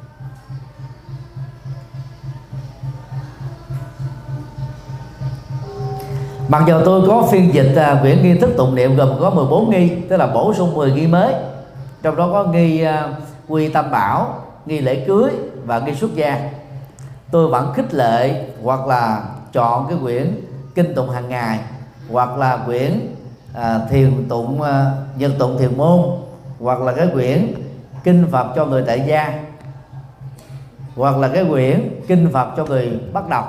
Mặc dù tôi có phiên dịch uh, quyển nghi thức tụng niệm gồm có mười bốn nghi, tức là bổ sung mười nghi mới, trong đó có nghi uh, quy tam bảo, nghi lễ cưới và nghi xuất gia, tôi vẫn khích lệ hoặc là chọn cái quyển kinh tụng hàng ngày, hoặc là quyển uh, thiền tụng uh, nhật tụng thiền môn, hoặc là cái quyển kinh Phật cho người tại gia, hoặc là cái quyển kinh Phật cho người bắt đầu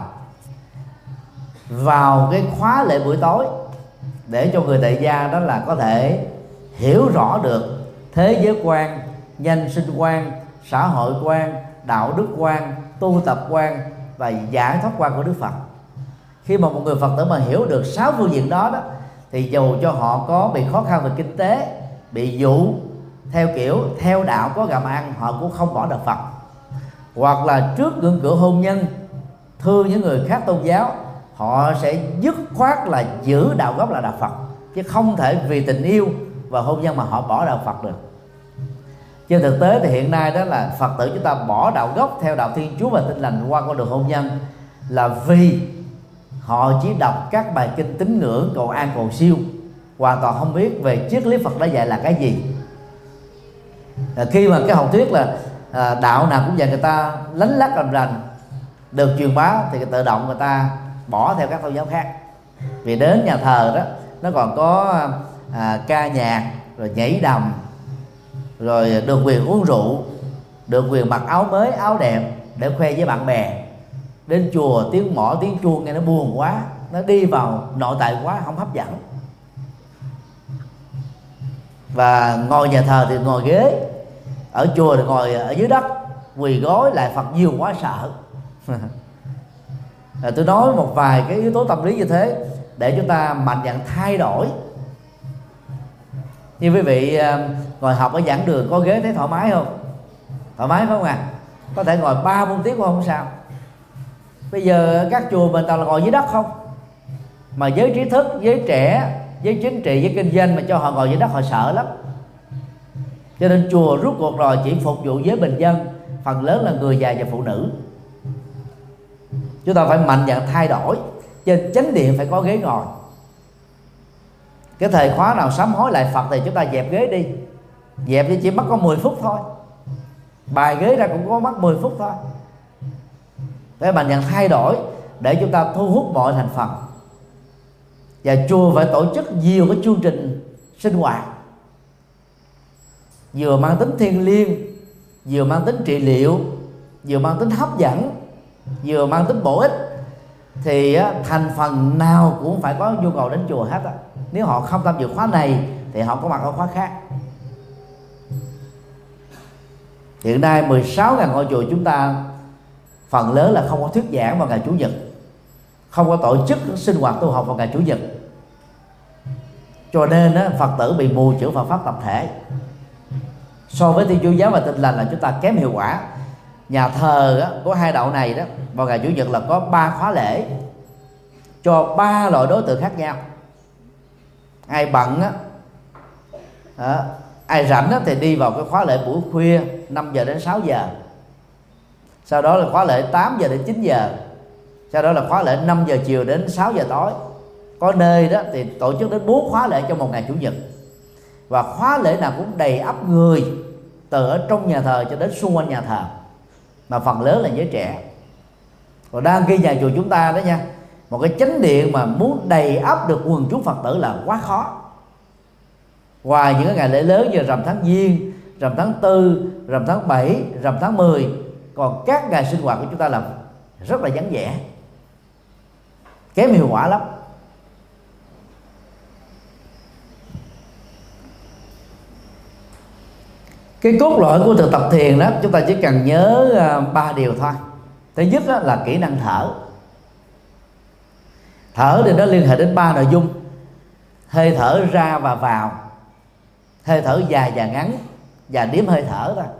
vào cái khóa lễ buổi tối, để cho người tại gia đó là có thể hiểu rõ được thế giới quan, nhân sinh quan, xã hội quan, đạo đức quan, tu tập quan và giải thoát quan của Đức Phật. Khi mà một người Phật tử mà hiểu được sáu phương diện đó đó, thì dù cho họ có bị khó khăn về kinh tế, bị dụ theo kiểu theo đạo có gặm ăn, họ cũng không bỏ đạo Phật. Hoặc là trước ngưỡng cửa hôn nhân, thương những người khác tôn giáo, họ sẽ dứt khoát là giữ đạo gốc là đạo Phật, chứ không thể vì tình yêu và hôn nhân mà họ bỏ đạo Phật được. Trên thực tế thì hiện nay đó là Phật tử chúng ta bỏ đạo gốc theo đạo Thiên Chúa và Tin Lành qua con đường hôn nhân là vì họ chỉ đọc các bài kinh tín ngưỡng cầu an cầu siêu, hoàn toàn không biết về triết lý Phật đã dạy là cái gì. À, khi mà cái học thuyết là à, đạo nào cũng dạy người ta lánh lách rành rành được truyền bá, thì tự động người ta bỏ theo các tôn giáo khác. Vì đến nhà thờ đó nó còn có à, ca nhạc, rồi nhảy đầm, rồi được quyền uống rượu, được quyền mặc áo mới áo đẹp để khoe với bạn bè. Đến chùa tiếng mõ tiếng chuông nghe nó buồn quá, nó đi vào nội tại quá, không hấp dẫn. Và ngồi nhà thờ thì ngồi ghế, ở chùa thì ngồi ở dưới đất, quỳ gối lại Phật nhiều quá sợ. À, tôi nói một vài cái yếu tố tâm lý như thế để chúng ta mạnh dạn thay đổi. Như quý vị ngồi học ở giảng đường có ghế thấy thoải mái không? Thoải mái phải không ạ? À? Có thể ngồi ba môn tiết cũng không sao. Bây giờ các chùa mình toàn là ngồi dưới đất không, mà giới trí thức, giới trẻ, giới chính trị, giới kinh doanh mà cho họ ngồi dưới đất họ sợ lắm. Cho nên chùa rút cuộc rồi chỉ phục vụ giới bình dân, phần lớn là người già và phụ nữ. Chúng ta phải mạnh dạn thay đổi. Trên chánh điện phải có ghế ngồi. Cái thời khóa nào sám hối lại Phật thì chúng ta dẹp ghế đi. Dẹp thì chỉ mất có mười phút thôi, bài ghế ra cũng có mất mười phút thôi. Để mạnh dạn thay đổi để chúng ta thu hút mọi thành phần. Và chùa phải tổ chức nhiều cái chương trình sinh hoạt vừa mang tính thiêng liêng, vừa mang tính trị liệu, vừa mang tính hấp dẫn, vừa mang tính bổ ích, thì thành phần nào cũng phải có nhu cầu đến chùa hết á. Nếu họ không tham dự khóa này thì họ có mặt ở khóa khác. Hiện nay mười sáu nghìn ngôi chùa chúng ta phần lớn là không có thuyết giảng vào ngày Chủ nhật, không có tổ chức sinh hoạt tu học vào ngày Chủ nhật, cho nên á, Phật tử bị mù chữ Phật pháp tập thể. So với Thiên Chúa giáo và Tin lành là chúng ta kém hiệu quả. Nhà thờ á, có hai đạo này đó, vào ngày Chủ nhật là có ba khóa lễ cho ba loại đối tượng khác nhau. Ai bận á, à, ai rảnh á, thì đi vào cái khóa lễ buổi khuya năm giờ đến sáu giờ, sau đó là khóa lễ tám giờ đến chín giờ, sau đó là khóa lễ năm giờ chiều đến sáu giờ tối. Có nơi đó thì tổ chức đến bốn khóa lễ trong một ngày Chủ nhật, và khóa lễ nào cũng đầy ắp người, từ ở trong nhà thờ cho đến xung quanh nhà thờ, mà phần lớn là giới trẻ. Còn đang khi nhà chùa chúng ta đó nha, một cái chánh điện mà muốn đầy ắp được quần chúng Phật tử là quá khó. Ngoài những cái ngày lễ lớn như rằm tháng Giêng, rằm tháng tư, rằm tháng bảy, rằm tháng mười, còn các ngày sinh hoạt của chúng ta là rất là vắng vẻ, kém hiệu quả lắm. Cái cốt lõi của thực tập thiền đó, chúng ta chỉ cần nhớ ba điều thôi. Thứ nhất là kỹ năng thở. Thở thì nó liên hệ đến ba nội dung: hơi thở ra và vào, hơi thở dài và ngắn, và đếm hơi thở thôi.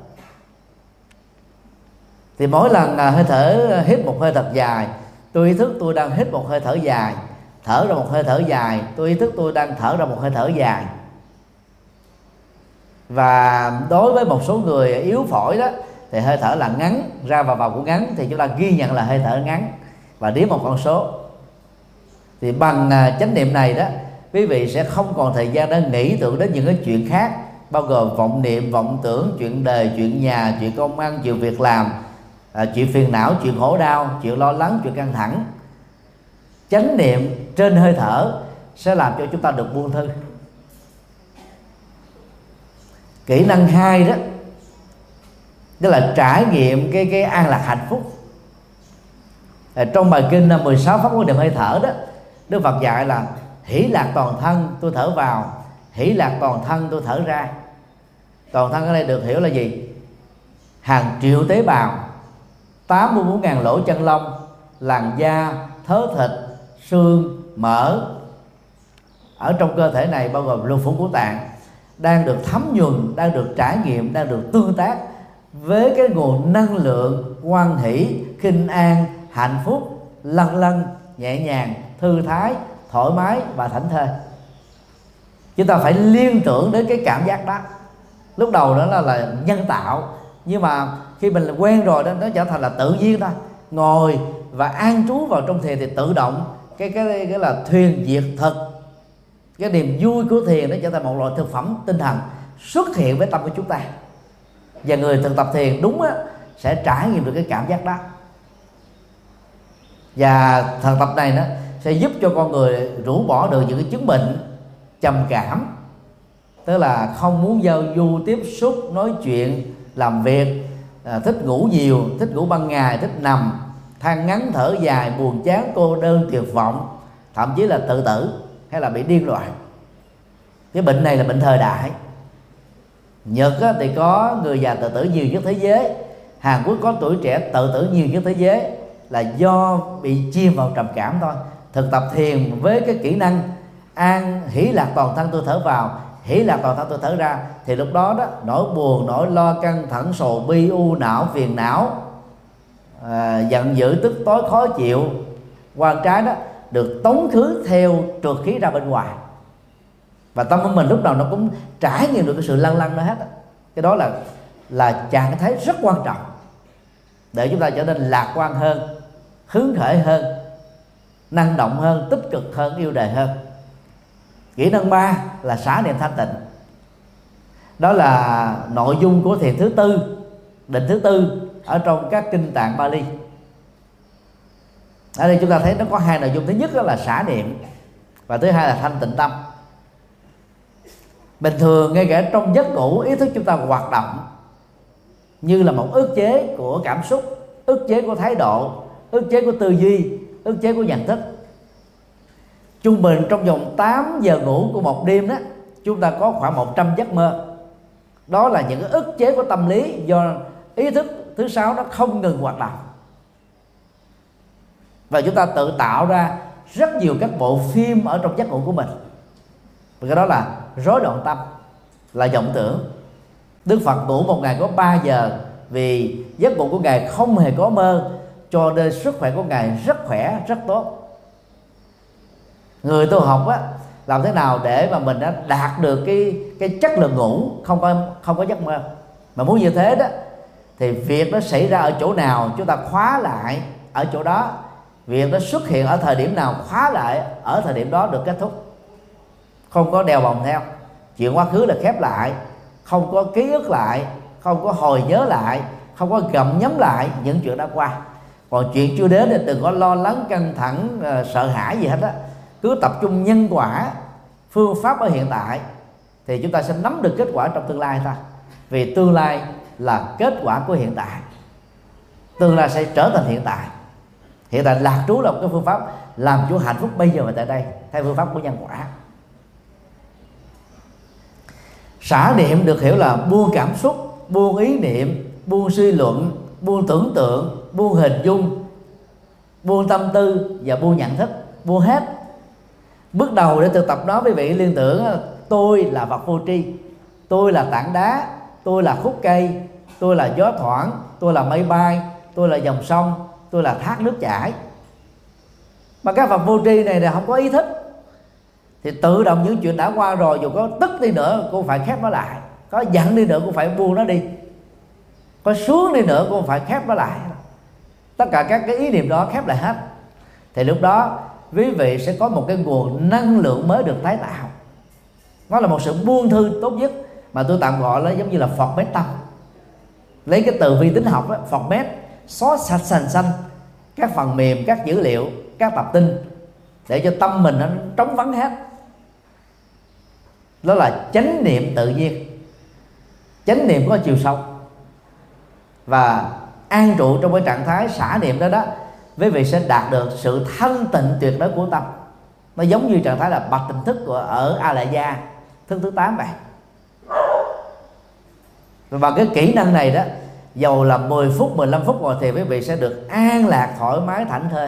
Thì mỗi lần hơi thở hít một hơi thật dài, tôi ý thức tôi đang hít một hơi thở dài, thở ra một hơi thở dài, tôi ý thức tôi đang thở ra một hơi thở dài. Và đối với một số người yếu phổi đó thì hơi thở là ngắn, ra và vào cũng ngắn, thì chúng ta ghi nhận là hơi thở ngắn và đếm một con số. Thì bằng chánh niệm này đó, quý vị sẽ không còn thời gian để nghĩ tưởng đến những cái chuyện khác, bao gồm vọng niệm, vọng tưởng, chuyện đời, chuyện nhà, chuyện công ăn, chuyện việc làm, à, chuyện phiền não, chuyện khổ đau, chuyện lo lắng, chuyện căng thẳng. Chánh niệm trên hơi thở sẽ làm cho chúng ta được buông thư. Kỹ năng hai đó, đó là trải nghiệm cái cái an lạc hạnh phúc. À, trong bài kinh mười sáu pháp môn niệm hơi thở đó, Đức Phật dạy là hỷ lạc toàn thân tôi thở vào, hỷ lạc toàn thân tôi thở ra. Toàn thân ở đây được hiểu là gì? Hàng triệu tế bào, tám mươi bốn ngàn lỗ chân lông, làn da, thớ thịt, xương, mỡ ở trong cơ thể này, bao gồm lục phủ ngũ tạng, đang được thấm nhuần, đang được trải nghiệm, đang được tương tác với cái nguồn năng lượng hoan hỷ, khinh an, hạnh phúc, lân lân, nhẹ nhàng, thư thái, thoải mái và thảnh thơi. Chúng ta phải liên tưởng đến cái cảm giác đó. Lúc đầu đó là, là nhân tạo, nhưng mà khi mình quen rồi đó, nó trở thành là tự nhiên thôi. Ngồi và an trú vào trong thiền thì tự động cái cái cái là thuyền diệt thực. Cái niềm vui của thiền nó trở thành một loại thực phẩm tinh thần xuất hiện với tâm của chúng ta. Và người thực tập thiền đúng á, sẽ trải nghiệm được cái cảm giác đó. Và thực tập này nó sẽ giúp cho con người rũ bỏ được những cái chứng bệnh trầm cảm, tức là không muốn giao du, tiếp xúc, nói chuyện, làm việc, à, thích ngủ nhiều, thích ngủ ban ngày, thích nằm, than ngắn, thở dài, buồn chán, cô đơn, tuyệt vọng, thậm chí là tự tử hay là bị điên loạn. Cái bệnh này là bệnh thời đại. Nhật á, thì có người già tự tử nhiều nhất thế giới. Hàn Quốc có tuổi trẻ tự tử nhiều nhất thế giới, là do bị chìm vào trầm cảm thôi. Thực tập thiền với cái kỹ năng an hỷ lạc toàn thân tôi thở vào, hỷ lạc toàn thân tôi thở ra, thì lúc đó đó nỗi buồn, nỗi lo, căng thẳng, sầu bi, u não, phiền não, à, giận dữ, tức tối, khó chịu, quan trái đó được tống khứ theo trượt khí ra bên ngoài. Và tâm của mình lúc nào nó cũng trải nghiệm được cái sự lăn lăn đó hết. Cái đó là là trạng thái rất quan trọng để chúng ta trở nên lạc quan hơn, hứng khởi hơn, năng động hơn, tích cực hơn, yêu đời hơn. Kỹ năng ba là xả niệm thanh tịnh. Đó là nội dung của thiền thứ tư, định thứ tư ở trong các kinh tạng Bali. Ở đây chúng ta thấy nó có hai nội dung. Thứ nhất là xả niệm, và thứ hai là thanh tịnh tâm. Bình thường ngay cả trong giấc ngủ, ý thức chúng ta hoạt động như là một ức chế của cảm xúc, ức chế của thái độ, ức chế của tư duy, ức chế của nhận thức. Trung bình trong vòng tám giờ ngủ của một đêm đó, chúng ta có khoảng một trăm giấc mơ. Đó là những cái ức chế của tâm lý do ý thức thứ sáu nó không ngừng hoạt động. và chúng ta tự tạo ra rất nhiều các bộ phim ở trong giấc ngủ của mình. Và cái đó là rối loạn tâm, là vọng tưởng. Đức Phật ngủ một ngày có ba giờ vì giấc ngủ của Ngài không hề có mơ, cho nên sức khỏe của Ngài rất khỏe, rất tốt. Người tu học á, làm thế nào để mà mình đã đạt được cái cái chất lượng ngủ không có không có giấc mơ. Mà muốn như thế đó thì việc nó xảy ra ở chỗ nào chúng ta khóa lại ở chỗ đó, việc nó xuất hiện ở thời điểm nào khóa lại ở thời điểm đó được kết thúc, không có đeo bồng theo. Chuyện quá khứ là khép lại, không có ký ức lại, không có hồi nhớ lại, không có gặm nhấm lại những chuyện đã qua. Còn chuyện chưa đến thì đừng có lo lắng, căng thẳng, uh, sợ hãi gì hết á. Cứ tập trung nhân quả, phương pháp ở hiện tại thì chúng ta sẽ nắm được kết quả trong tương lai ta. Vì tương lai là kết quả của hiện tại, tương lai sẽ trở thành hiện tại. Hiện tại lạc trú là một cái phương pháp làm chủ hạnh phúc bây giờ và tại đây, theo phương pháp của nhân quả. Xả niệm được hiểu là buông cảm xúc, buông ý niệm, buông suy luận, buông tưởng tượng, buông hình dung, buông tâm tư và buông nhận thức, buông hết. Bước đầu để thực tập đó, quý vị liên tưởng tôi là vật vô tri, tôi là tảng đá, tôi là khúc cây, tôi là gió thoảng, tôi là mây bay, tôi là dòng sông, tôi là thác nước chảy. Mà các vật vô tri này là không có ý thức thì tự động những chuyện đã qua rồi, dù có tức đi nữa cũng phải khép nó lại, có giận đi nữa cũng phải buông nó đi, có xuống đi nữa cũng phải khép nó lại. Tất cả các cái ý niệm đó khép lại hết, thì lúc đó quý vị sẽ có một cái nguồn năng lượng mới được tái tạo. Nó là một sự buông thư tốt nhất, mà tôi tạm gọi là giống như là format tâm. Lấy cái từ vi tính học đó, format, xóa sạch sành xanh các phần mềm, các dữ liệu, các tập tin, để cho tâm mình nó trống vắng hết. Đó là chánh niệm tự nhiên. Chánh niệm có chiều sâu, và an trụ trong cái trạng thái xả niệm đó đó, quý vị sẽ đạt được sự thanh tịnh tuyệt đối của tâm. Nó giống như trạng thái là bạch tỉnh thức của ở A Lại Gia thức thứ tám vậy. Và cái kỹ năng này đó, dầu là mười phút, mười lăm phút rồi thì quý vị sẽ được an lạc, thoải mái, thảnh thơi.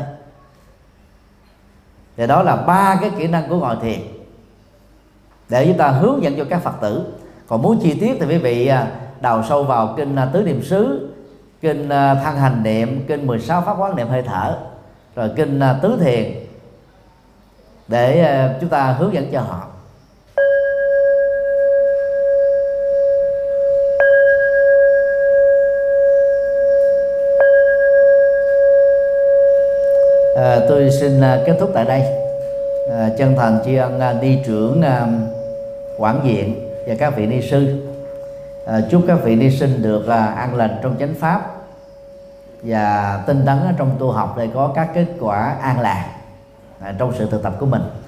Thì đó là ba cái kỹ năng của ngồi thiền để chúng ta hướng dẫn cho các Phật tử. Còn muốn chi tiết thì quý vị đào sâu vào kinh Tứ Niệm xứ, kinh Thân Hành Niệm, kinh mười sáu pháp quán niệm hơi thở, rồi kinh Tứ Thiền, để chúng ta hướng dẫn cho họ. À, tôi xin kết thúc tại đây. À, chân thành tri ân ni trưởng à, Quảng Diện và các vị ni sư. À, chúc các vị ni sinh được à, an lành trong chánh pháp và tinh tấn trong tu học để có các kết quả an lạc à, trong sự thực tập của mình.